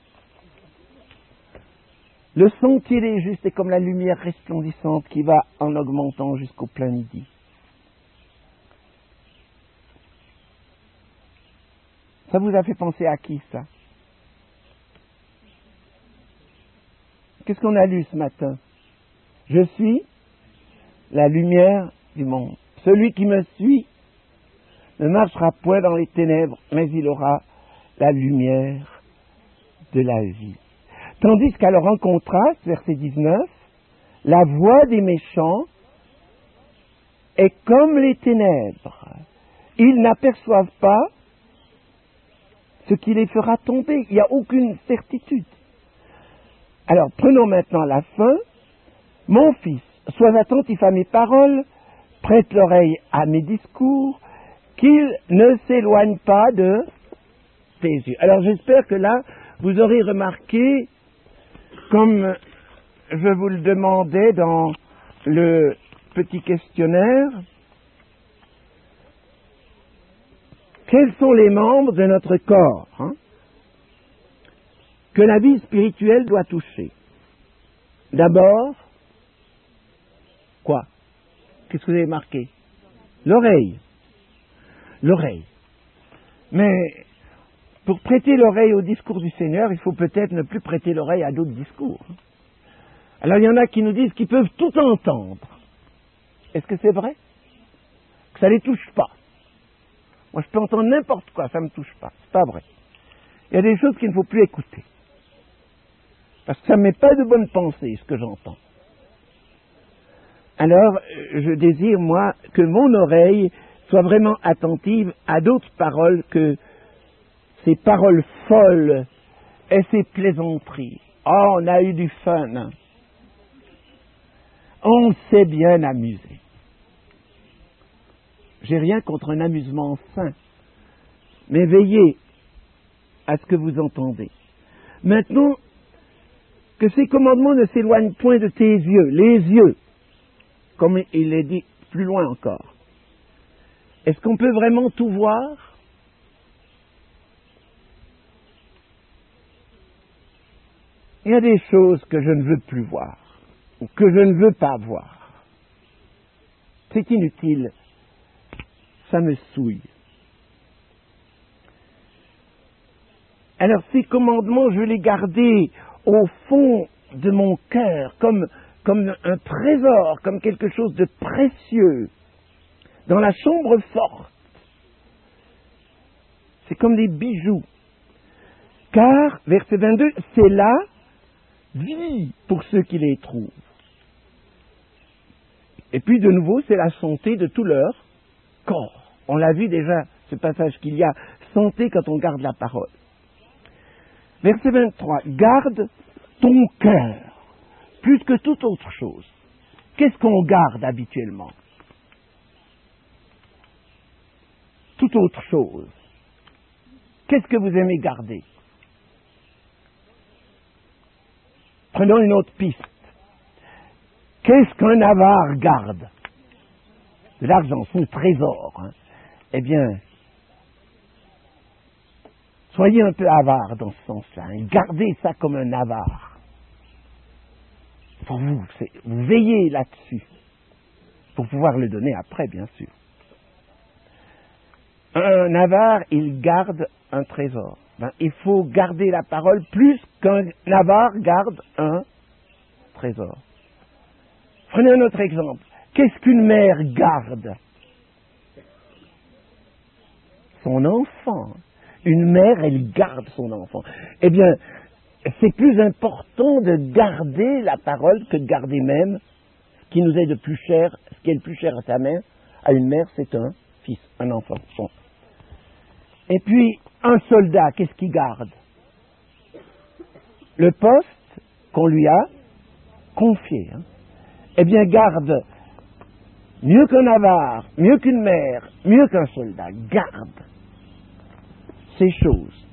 Le sentier des justes est comme la lumière resplendissante qui va en augmentant jusqu'au plein midi. Ça vous a fait penser à qui, ça? Qu'est-ce qu'on a lu ce matin? Je suis la lumière du monde. Celui qui me suit ne marchera point dans les ténèbres, mais il aura la lumière de la vie. Tandis qu'alors en contraste, verset dix-neuf, la voie des méchants est comme les ténèbres. Ils n'aperçoivent pas ce qui les fera tomber. Il n'y a aucune certitude. Alors, prenons maintenant la fin. Mon fils, sois attentif à mes paroles, prête l'oreille à mes discours, qu'il ne s'éloigne pas de tes yeux. Alors, j'espère que là, vous aurez remarqué, comme je vous le demandais dans le petit questionnaire, quels sont les membres de notre corps hein, que la vie spirituelle doit toucher? D'abord, quoi? Qu'est-ce que vous avez marqué? L'oreille. L'oreille. Mais pour prêter l'oreille au discours du Seigneur, il faut peut-être ne plus prêter l'oreille à d'autres discours. Alors il y en a qui nous disent qu'ils peuvent tout entendre. Est-ce que c'est vrai? Que ça ne les touche pas? Moi, je peux entendre n'importe quoi, ça ne me touche pas. C'est pas vrai. Il y a des choses qu'il ne faut plus écouter. Parce que ça ne met pas de bonne pensée, ce que j'entends. Alors, je désire, moi, que mon oreille soit vraiment attentive à d'autres paroles que ces paroles folles et ces plaisanteries. Oh, on a eu du fun. Hein. On s'est bien amusé. J'ai rien contre un amusement sain. Mais veillez à ce que vous entendez. Maintenant, que ces commandements ne s'éloignent point de tes yeux, les yeux, comme il est dit plus loin encore. Est-ce qu'on peut vraiment tout voir? Il y a des choses que je ne veux plus voir, ou que je ne veux pas voir. C'est inutile. Ça me souille. Alors ces commandements, je les gardais au fond de mon cœur, comme, comme un trésor, comme quelque chose de précieux, dans la chambre forte. C'est comme des bijoux. Car, verset vingt-deux, c'est la vie pour ceux qui les trouvent. Et puis de nouveau, c'est la santé de tout leur corps. On l'a vu déjà, ce passage qu'il y a, santé quand on garde la parole. Verset vingt-trois, garde ton cœur, plus que toute autre chose. Qu'est-ce qu'on garde habituellement? Toute autre chose. Qu'est-ce que vous aimez garder? Prenons une autre piste. Qu'est-ce qu'un avare garde? de l'argent, son trésor, hein, eh bien, soyez un peu avare dans ce sens-là. Hein, gardez ça comme un avare. Pour vous, c'est, vous veillez là-dessus. Pour pouvoir le donner après, bien sûr. Un avare, il garde un trésor. Ben, il faut garder la parole plus qu'un avare garde un trésor. Prenez un autre exemple. Qu'est-ce qu'une mère garde? Son enfant. Une mère, elle garde son enfant. Eh bien, c'est plus important de garder la parole que de garder même ce qui nous est de plus cher, ce qui est le plus cher à sa mère. À une mère, c'est un fils, un enfant. Bon. Et puis, un soldat, qu'est-ce qu'il garde? Le poste qu'on lui a confié. Hein. Eh bien, garde mieux qu'un avare, mieux qu'une mère, mieux qu'un soldat. Garde ces choses.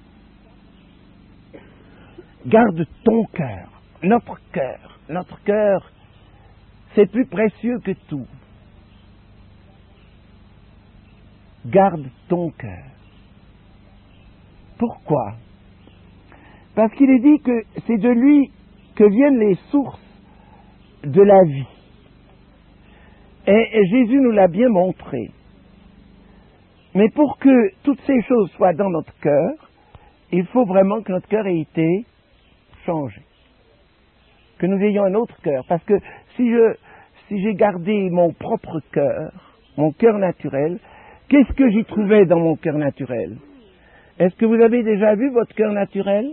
Garde ton cœur, notre cœur. Notre cœur, c'est plus précieux que tout. Garde ton cœur. Pourquoi? Parce qu'il est dit que c'est de lui que viennent les sources de la vie. Et Jésus nous l'a bien montré. Mais pour que toutes ces choses soient dans notre cœur, il faut vraiment que notre cœur ait été changé. Que nous ayons un autre cœur. Parce que si je, si j'ai gardé mon propre cœur, mon cœur naturel, qu'est-ce que j'y trouvais dans mon cœur naturel? Est-ce que vous avez déjà vu votre cœur naturel?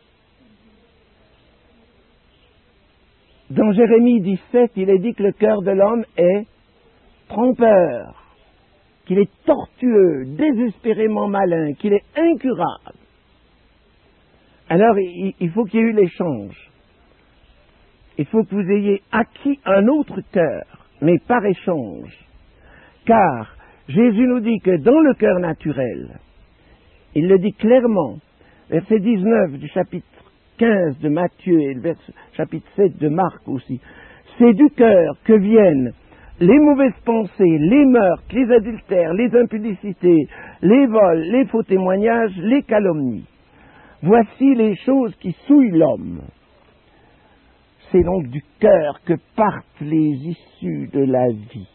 Dans Jérémie dix-sept, il est dit que le cœur de l'homme est trompeur, qu'il est tortueux, désespérément malin, qu'il est incurable. Alors, il faut qu'il y ait eu l'échange. Il faut que vous ayez acquis un autre cœur, mais par échange. Car Jésus nous dit que dans le cœur naturel, il le dit clairement, verset dix-neuf du chapitre quinze de Matthieu et le verset, chapitre sept de Marc aussi, c'est du cœur que viennent les mauvaises pensées, les meurtres, les adultères, les impudicités, les vols, les faux témoignages, les calomnies. Voici les choses qui souillent l'homme. C'est donc du cœur que partent les issues de la vie.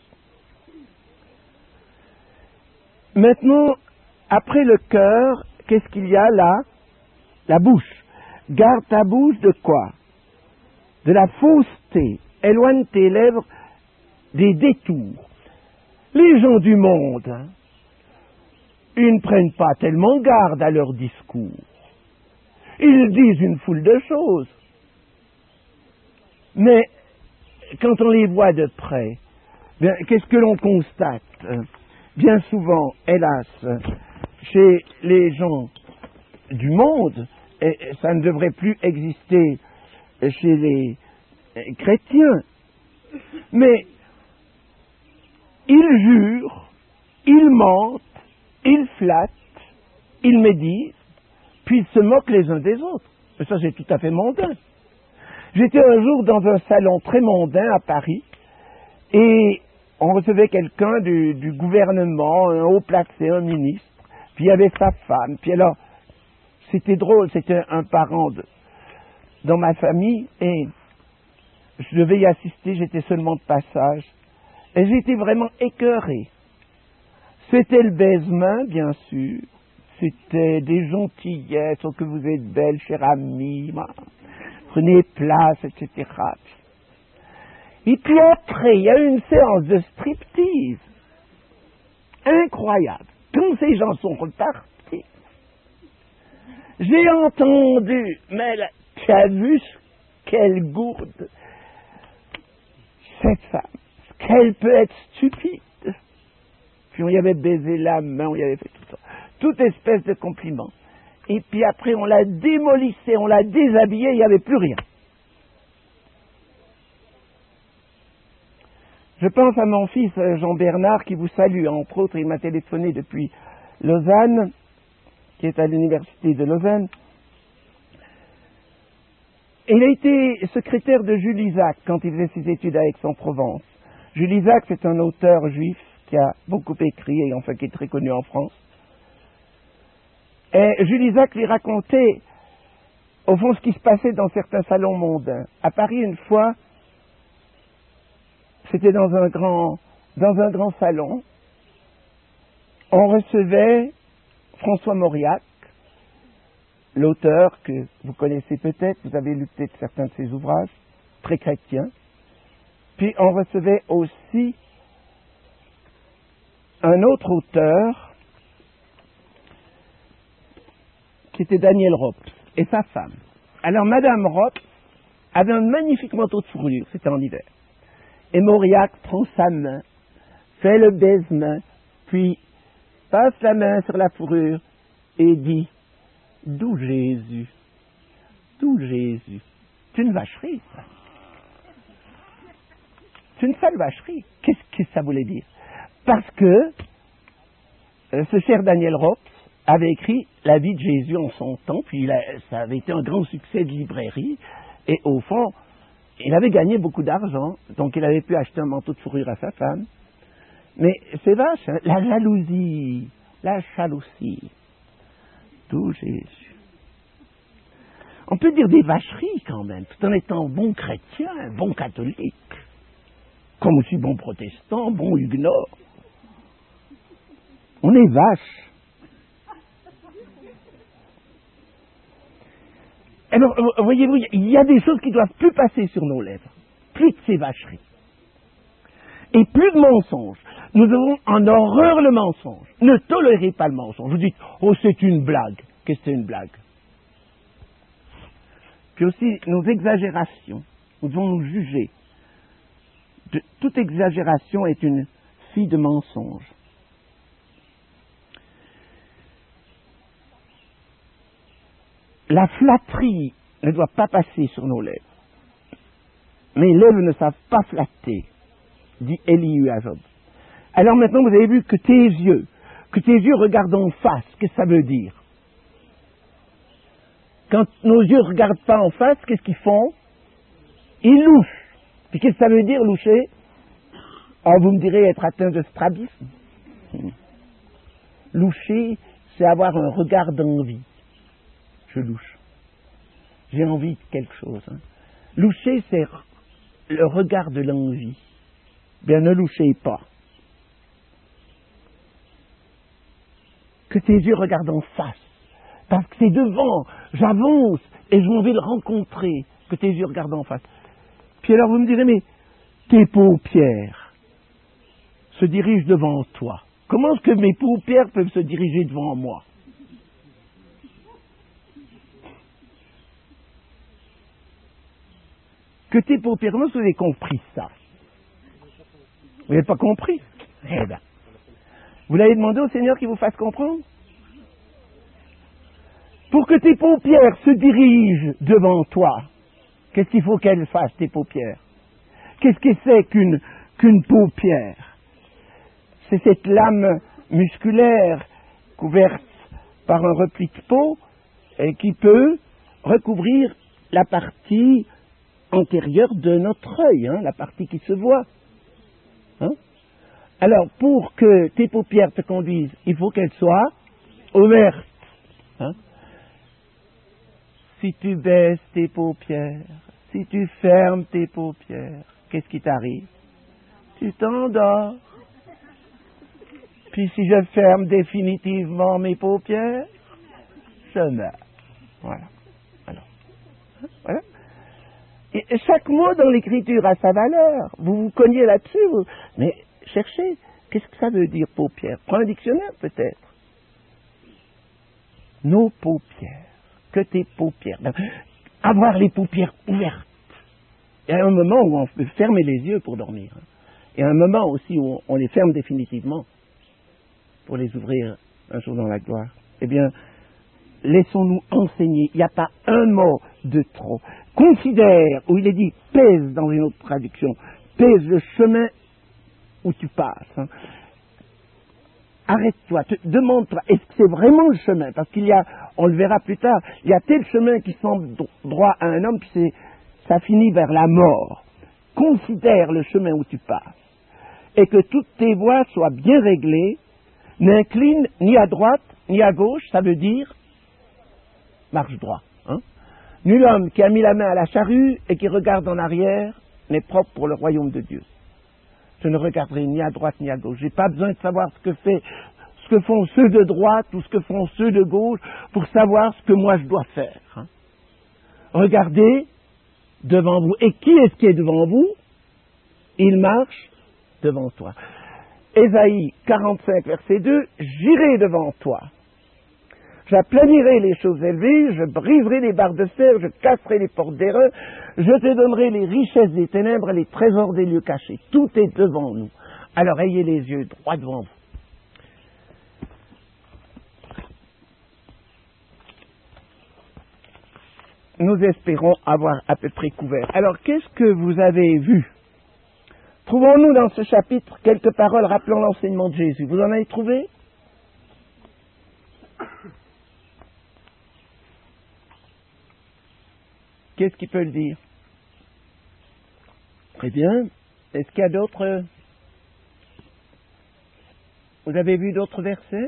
Maintenant, après le cœur, qu'est-ce qu'il y a là? La bouche. Garde ta bouche de quoi? De la fausseté. Éloigne tes lèvres des détours. Les gens du monde, hein, ils ne prennent pas tellement garde à leur discours. Ils disent une foule de choses. Mais quand on les voit de près, bien, qu'est-ce que l'on constate? Bien souvent, hélas, chez les gens du monde, et ça ne devrait plus exister chez les chrétiens, mais ils jurent, ils mentent, ils flattent, ils médisent, puis ils se moquent les uns des autres. Et ça, c'est tout à fait mondain. J'étais un jour dans un salon très mondain à Paris, et on recevait quelqu'un du, du gouvernement, un haut placé, un ministre, puis il y avait sa femme, puis alors, c'était drôle, c'était un parent de, dans ma famille, et je devais y assister, j'étais seulement de passage, et j'étais vraiment écœuré. C'était le baise-main, bien sûr, c'était des gentillesses, oh que vous êtes belle, chère amie, prenez place, et cetera. Et puis après, il y a eu une séance de striptease. Incroyable. Quand ces gens sont repartis, j'ai entendu, mais là, tu as vu quelle gourde cette femme, qu'elle peut être stupide. Puis on y avait baisé la main, on y avait fait tout ça. Toute espèce de compliment. Et puis après, on l'a démolissée, on l'a déshabillée, il n'y avait plus rien. Je pense à mon fils Jean-Bernard qui vous salue. Entre autres, il m'a téléphoné depuis Lausanne, qui est à l'université de Lausanne. Il a été secrétaire de Jules Isaac quand il faisait ses études à Aix-en-Provence. Jules Isaac, c'est un auteur juif qui a beaucoup écrit et enfin qui est très connu en France. Et Jules Isaac lui racontait, au fond, ce qui se passait dans certains salons mondains. À Paris, une fois, c'était dans un grand, dans un grand salon, on recevait François Mauriac, l'auteur que vous connaissez peut-être, vous avez lu peut-être certains de ses ouvrages, très chrétiens. Puis on recevait aussi un autre auteur qui était Daniel Rops et sa femme. Alors Madame Rops avait un magnifique manteau de fourrure, c'était en hiver. Et Mauriac prend sa main, fait le baise-main, puis passe la main sur la fourrure et dit « D'où Jésus? D'où Jésus ?» C'est une vacherie, ça. C'est une sale vacherie. Qu'est-ce que ça voulait dire? Parce que euh, ce cher Daniel Rops avait écrit la vie de Jésus en son temps, puis il a, ça avait été un grand succès de librairie, et au fond, il avait gagné beaucoup d'argent, donc il avait pu acheter un manteau de fourrure à sa femme. Mais c'est vache, hein, la jalousie, la jalousie, d'où Jésus. On peut dire des vacheries quand même, tout en étant bon chrétien, bon catholique, comme aussi bon protestant, bon huguenot. On est vache. Alors, voyez-vous, il y a des choses qui ne doivent plus passer sur nos lèvres. Plus de ces vacheries. Et plus de mensonges. Nous avons en horreur le mensonge. Ne tolérez pas le mensonge. Vous dites, oh, c'est une blague. Qu'est-ce que c'est une blague? Puis aussi, nos exagérations. Nous devons nous juger. De, toute exagération est une fille de mensonge. La flatterie ne doit pas passer sur nos lèvres. Mes lèvres ne savent pas flatter, dit Élihu à Job. Alors maintenant, vous avez vu que tes yeux, que tes yeux regardent en face, qu'est-ce que ça veut dire? Quand nos yeux ne regardent pas en face, qu'est-ce qu'ils font? Ils louchent. Puis qu'est-ce que ça veut dire, loucher? Oh, vous me direz être atteint de strabisme. Loucher, c'est avoir un regard d'envie. Je louche. J'ai envie de quelque chose. Hein. Loucher, c'est le regard de l'envie. Bien, ne louchez pas. Que tes yeux regardent en face. Parce que c'est devant. J'avance et je m'en vais le rencontrer. Que tes yeux regardent en face. Puis alors vous me direz, mais tes paupières se dirigent devant toi. Comment est-ce que mes paupières peuvent se diriger devant moi? Que tes paupières, comment est-ce que vous avez compris ça? Vous n'avez pas compris? Eh bien, vous l'avez demandé au Seigneur qu'il vous fasse comprendre? Pour que tes paupières se dirigent devant toi, qu'est-ce qu'il faut qu'elles fassent, tes paupières? Qu'est-ce que c'est qu'une, qu'une paupière? C'est cette lame musculaire couverte par un repli de peau et qui peut recouvrir la partie antérieure de notre œil, hein, la partie qui se voit. Hein? Alors, pour que tes paupières te conduisent, il faut qu'elles soient ouvertes. Hein? Si tu baisses tes paupières, si tu fermes tes paupières, qu'est-ce qui t'arrive? Tu t'endors. Puis si je ferme définitivement mes paupières, je meurs. Voilà. Alors, voilà. Et chaque mot dans l'écriture a sa valeur. Vous vous cognez là-dessus, vous... mais cherchez, qu'est-ce que ça veut dire paupières? Prends un dictionnaire peut-être. Nos paupières. Que tes paupières. Avoir les paupières ouvertes. Il y a un moment où on peut fermer les yeux pour dormir. Il y a un moment aussi où on les ferme définitivement pour les ouvrir un jour dans la gloire. Eh bien, laissons-nous enseigner. Il n'y a pas un mot de trop. Considère, où il est dit, pèse dans une autre traduction, pèse le chemin où tu passes. Hein. Arrête-toi, te, demande-toi, est-ce que c'est vraiment le chemin? Parce qu'il y a, on le verra plus tard, il y a tel chemin qui semble droit à un homme, puis c'est, ça finit vers la mort. Considère le chemin où tu passes. et que toutes tes voies soient bien réglées, n'incline ni à droite ni à gauche, ça veut dire marche droit. Hein? Nul homme qui a mis la main à la charrue et qui regarde en arrière n'est propre pour le royaume de Dieu. Je ne regarderai ni à droite ni à gauche. Je n'ai pas besoin de savoir ce que fait, ce que font ceux de droite ou ce que font ceux de gauche pour savoir ce que moi je dois faire. Hein? Regardez devant vous. Et qui est-ce qui est devant vous? Il marche devant toi. Ésaïe quarante-cinq, verset deux, j'irai devant toi. J'aplanirai les choses élevées, je briserai les barres de fer, je casserai les portes d'airain, je te donnerai les richesses des ténèbres et les trésors des lieux cachés. Tout est devant nous. Alors ayez les yeux droits devant vous. Nous espérons avoir à peu près couvert. Alors, qu'est-ce que vous avez vu? Trouvons-nous dans ce chapitre quelques paroles rappelant l'enseignement de Jésus. Vous en avez trouvé? Qu'est-ce qu'il peut le dire? Très bien. Est-ce qu'il y a d'autres... Vous avez vu d'autres versets?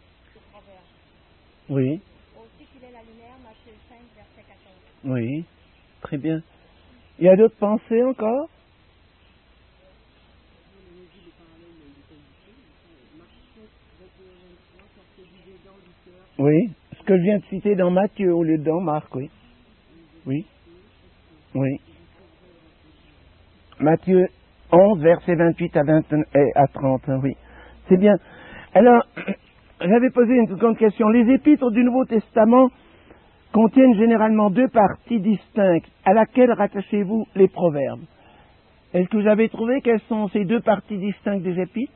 Oui. Aussi qu'il est la lumière, Matthieu cinq, verset quatorze. Oui. Très bien. Il y a d'autres pensées encore? Oui. Ce que je viens de citer dans Matthieu au lieu de dans Marc, oui. Oui. Oui. Matthieu onze, versets vingt-huit à, vingt, à trente, oui. C'est bien. Alors, j'avais posé une seconde question. Les épîtres du Nouveau Testament contiennent généralement deux parties distinctes. À laquelle rattachez-vous les proverbes? Est-ce que vous avez trouvé quelles sont ces deux parties distinctes des épîtres?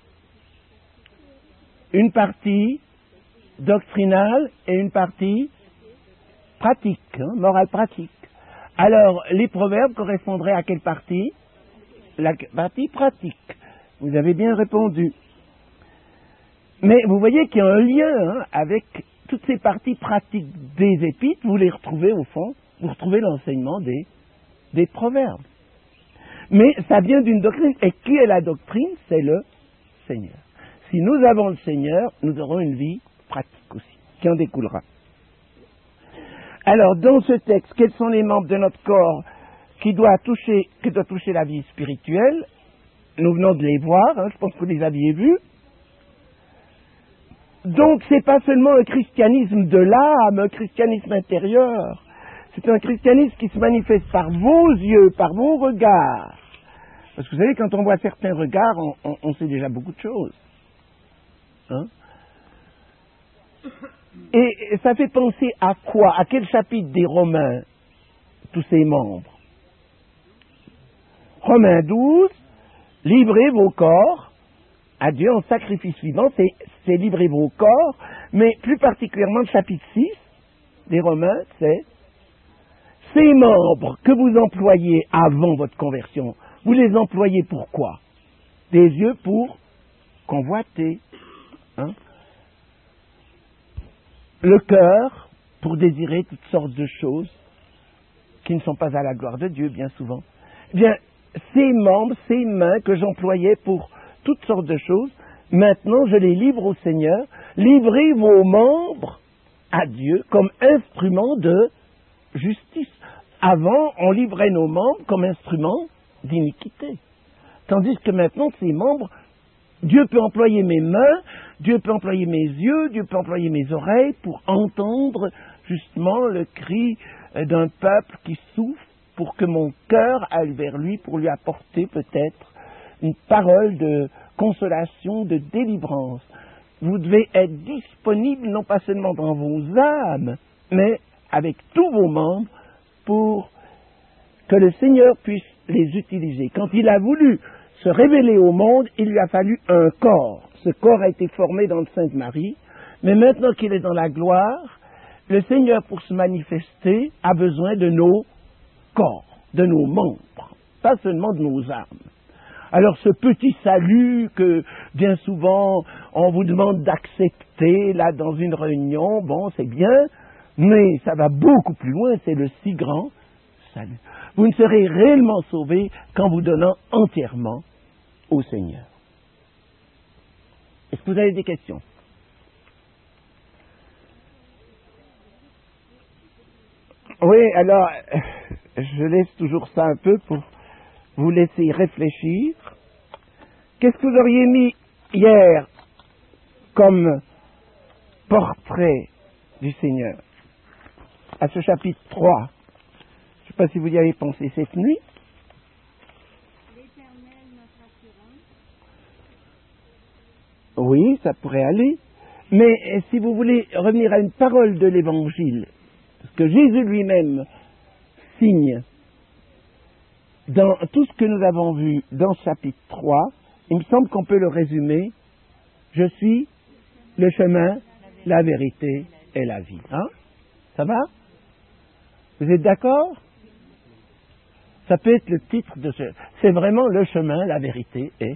Une partie doctrinale et une partie pratique, hein, morale pratique. Alors, les proverbes correspondraient à quelle partie? La partie pratique. Vous avez bien répondu. Mais vous voyez qu'il y a un lien hein, avec toutes ces parties pratiques des épîtres. Vous les retrouvez au fond, vous retrouvez l'enseignement des, des proverbes. Mais ça vient d'une doctrine. Et qui est la doctrine? C'est le Seigneur. Si nous avons le Seigneur, nous aurons une vie pratique aussi, qui en découlera. Alors, dans ce texte, quels sont les membres de notre corps qui doit toucher, qui doit toucher la vie spirituelle? Nous venons de les voir, hein, je pense que vous les aviez vus. Donc, c'est pas seulement un christianisme de l'âme, un christianisme intérieur. C'est un christianisme qui se manifeste par vos yeux, par vos regards. Parce que vous savez, quand on voit certains regards, on, on, on sait déjà beaucoup de choses. Hein? Et ça fait penser à quoi? À quel chapitre des Romains, tous ces membres? Romains douze, livrez vos corps à Dieu en sacrifice vivant, c'est, c'est livrer vos corps, mais plus particulièrement le chapitre six des Romains, c'est ces membres que vous employez avant votre conversion, vous les employez pour quoi? Des yeux pour convoiter, hein? Le cœur pour désirer toutes sortes de choses qui ne sont pas à la gloire de Dieu, bien souvent. Eh bien, ces membres, ces mains que j'employais pour toutes sortes de choses, maintenant je les livre au Seigneur. Livrez vos membres à Dieu comme instrument de justice. Avant, on livrait nos membres comme instrument d'iniquité. Tandis que maintenant, ces membres, Dieu peut employer mes mains, Dieu peut employer mes yeux, Dieu peut employer mes oreilles pour entendre justement le cri d'un peuple qui souffre, pour que mon cœur aille vers lui, pour lui apporter peut-être une parole de consolation, de délivrance. Vous devez être disponible non pas seulement dans vos âmes, mais avec tous vos membres pour que le Seigneur puisse les utiliser. Quand il a voulu se révéler au monde, il lui a fallu un corps. Ce corps a été formé dans le sein de Marie, mais maintenant qu'il est dans la gloire, le Seigneur, pour se manifester, a besoin de nos corps, de nos membres, pas seulement de nos âmes. Alors ce petit salut que bien souvent on vous demande d'accepter là dans une réunion, bon c'est bien, mais ça va beaucoup plus loin, c'est le si grand salut. Vous ne serez réellement sauvés qu'en vous donnant entièrement au Seigneur. Est-ce que vous avez des questions? Oui, alors, je laisse toujours ça un peu pour vous laisser réfléchir. Qu'est-ce que vous auriez mis hier comme portrait du Seigneur à ce chapitre trois? Je ne sais pas si vous y avez pensé cette nuit. L'Éternel, notre assurance. Oui, ça pourrait aller. Mais si vous voulez revenir à une parole de l'Évangile, que Jésus lui-même signe dans tout ce que nous avons vu dans ce chapitre trois, il me semble qu'on peut le résumer. Je suis le chemin, la vérité et la vie. Hein? Ça va? Vous êtes d'accord? Ça peut être le titre de ce... C'est vraiment le chemin, la vérité et...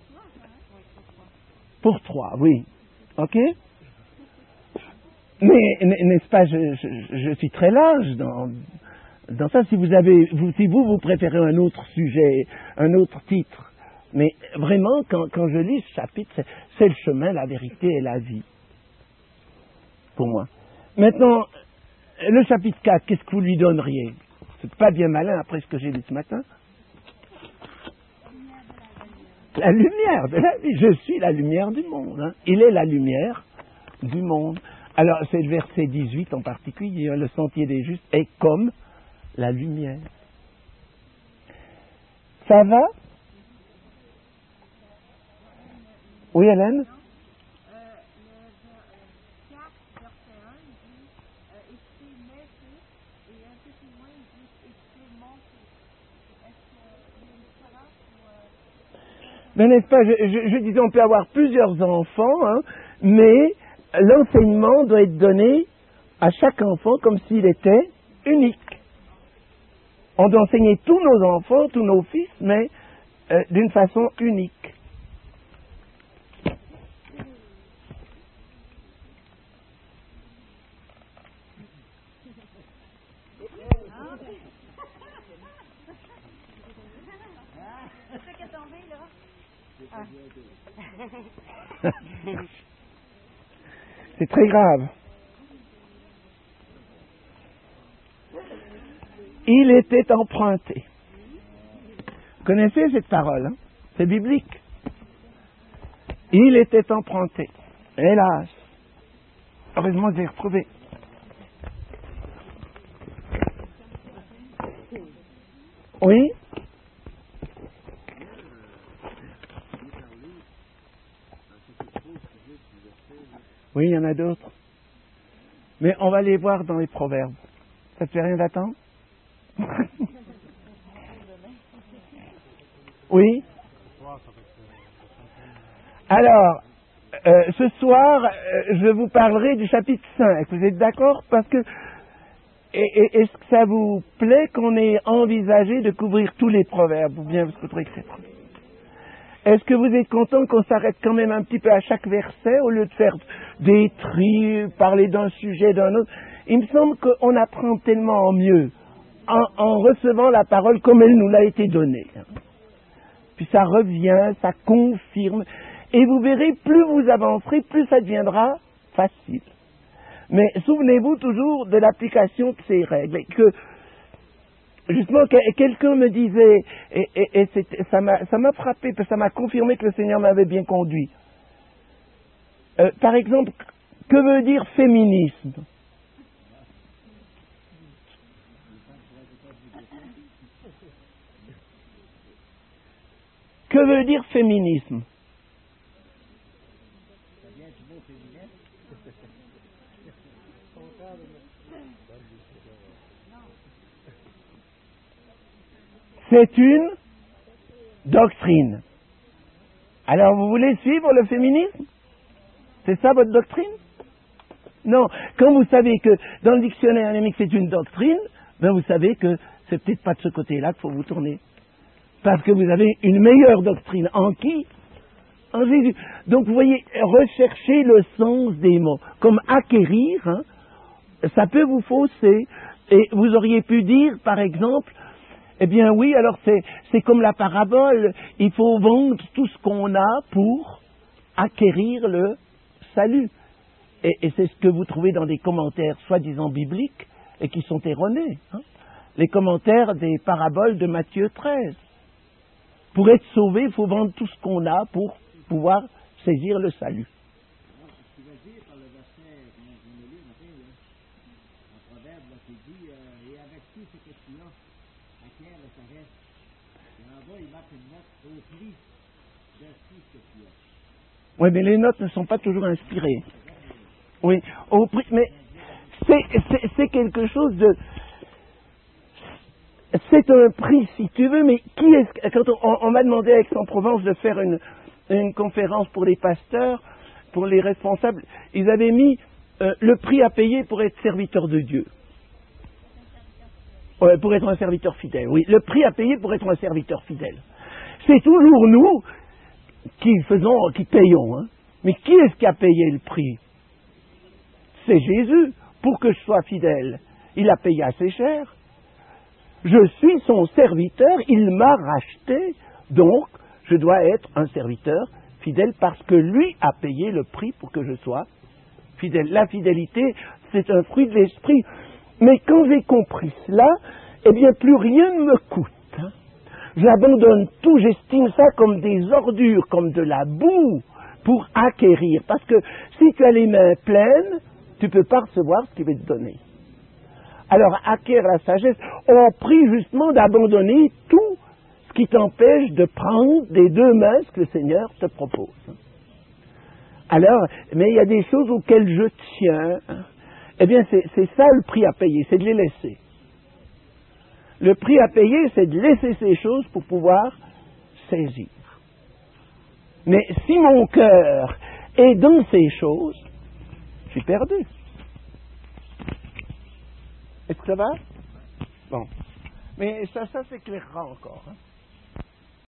Pour trois, oui. Ok? Mais n'est-ce pas, je, je, je suis très large dans, dans ça. Si vous avez, vous, si vous, vous préférez un autre sujet, un autre titre. Mais vraiment, quand, quand je lis ce chapitre, c'est, c'est le chemin, la vérité et la vie. Pour moi. Maintenant, le chapitre quatre, qu'est-ce que vous lui donneriez? C'est pas bien malin après ce que j'ai dit ce matin. La lumière de la vie. Je suis la lumière du monde. Hein. Il est la lumière du monde. Alors, c'est le verset dix-huit en particulier. Hein, le sentier des justes est comme la lumière. Ça va? Oui, Hélène? Mais n'est-ce pas, je, je, je disais, on peut avoir plusieurs enfants, hein, mais l'enseignement doit être donné à chaque enfant comme s'il était unique. On doit enseigner tous nos enfants, tous nos fils, mais euh, d'une façon unique. C'est très grave. Il était emprunté. Vous connaissez cette parole, hein? C'est biblique. Il était emprunté. Hélas. Heureusement, je l'ai retrouvé. Oui? Oui, il y en a d'autres. Mais on va les voir dans les proverbes. Ça te fait rien d'attendre? Oui? Alors, euh, ce soir, euh, je vous parlerai du chapitre cinq. Vous êtes d'accord? Parce que, et, et, est-ce que ça vous plaît qu'on ait envisagé de couvrir tous les proverbes? Ou bien vous trouvez que c'est trop? Est-ce que vous êtes content qu'on s'arrête quand même un petit peu à chaque verset au lieu de faire des tris, parler d'un sujet, d'un autre? Il me semble qu'on apprend tellement mieux en, en recevant la parole comme elle nous l'a été donnée. Puis ça revient, ça confirme. Et vous verrez, plus vous avancerez, plus ça deviendra facile. Mais souvenez-vous toujours de l'application de ces règles. Que justement, quelqu'un me disait, et, et, et ça m'a, ça m'a frappé, parce que ça m'a confirmé que le Seigneur m'avait bien conduit. Euh, par exemple, que veut dire féminisme? Que veut dire féminisme? C'est une doctrine. Alors, vous voulez suivre le féminisme? C'est ça votre doctrine? Non. Quand vous savez que dans le dictionnaire anémique c'est une doctrine, ben vous savez que c'est peut-être pas de ce côté-là qu'il faut vous tourner. Parce que vous avez une meilleure doctrine. En qui? En Jésus. Donc vous voyez, recherchez le sens des mots. Comme acquérir, hein, ça peut vous fausser. Et vous auriez pu dire, par exemple, Eh bien oui, alors c'est, c'est comme la parabole, il faut vendre tout ce qu'on a pour acquérir le salut. Et, et c'est ce que vous trouvez dans des commentaires soi-disant bibliques et qui sont erronés. Hein. Les commentaires des paraboles de Matthieu treize. Pour être sauvé, il faut vendre tout ce qu'on a pour pouvoir saisir le salut. Ce qui veut dire par le verset qu'on a lu matin, là, un proverbe là, qui dit euh, et avec tout ce que tu as, acquiert le caresse. Et en bas, il marque une note au prix de tout ce que tu as. Oui, mais les notes ne sont pas toujours inspirées. Oui, au prix, mais c'est, c'est, c'est quelque chose de... C'est un prix, si tu veux, mais qui est-ce... Quand on, on m'a demandé à Aix-en-Provence de faire une, une conférence pour les pasteurs, pour les responsables, ils avaient mis euh, le prix à payer pour être serviteur de Dieu. Ouais, pour être un serviteur fidèle, oui. Le prix à payer pour être un serviteur fidèle. C'est toujours nous qui faisons, qui payons. Hein. Mais qui est-ce qui a payé le prix? C'est Jésus. Pour que je sois fidèle, il a payé assez cher. Je suis son serviteur, il m'a racheté, donc je dois être un serviteur fidèle parce que lui a payé le prix pour que je sois fidèle. La fidélité, c'est un fruit de l'esprit. Mais quand j'ai compris cela, eh bien plus rien ne me coûte. Hein. J'abandonne tout, j'estime ça comme des ordures, comme de la boue pour acquérir. Parce que si tu as les mains pleines, tu ne peux pas recevoir ce qu'il va te donner. Alors, acquérir la sagesse au prix justement d'abandonner tout ce qui t'empêche de prendre des deux mains ce que le Seigneur te propose. Alors, mais il y a des choses auxquelles je tiens. Eh bien, c'est, c'est ça le prix à payer, c'est de les laisser. Le prix à payer, c'est de laisser ces choses pour pouvoir saisir. Mais si mon cœur est dans ces choses, je suis perdu. Est-ce que ça va? Bon. Mais ça, ça s'éclairera encore. Hein.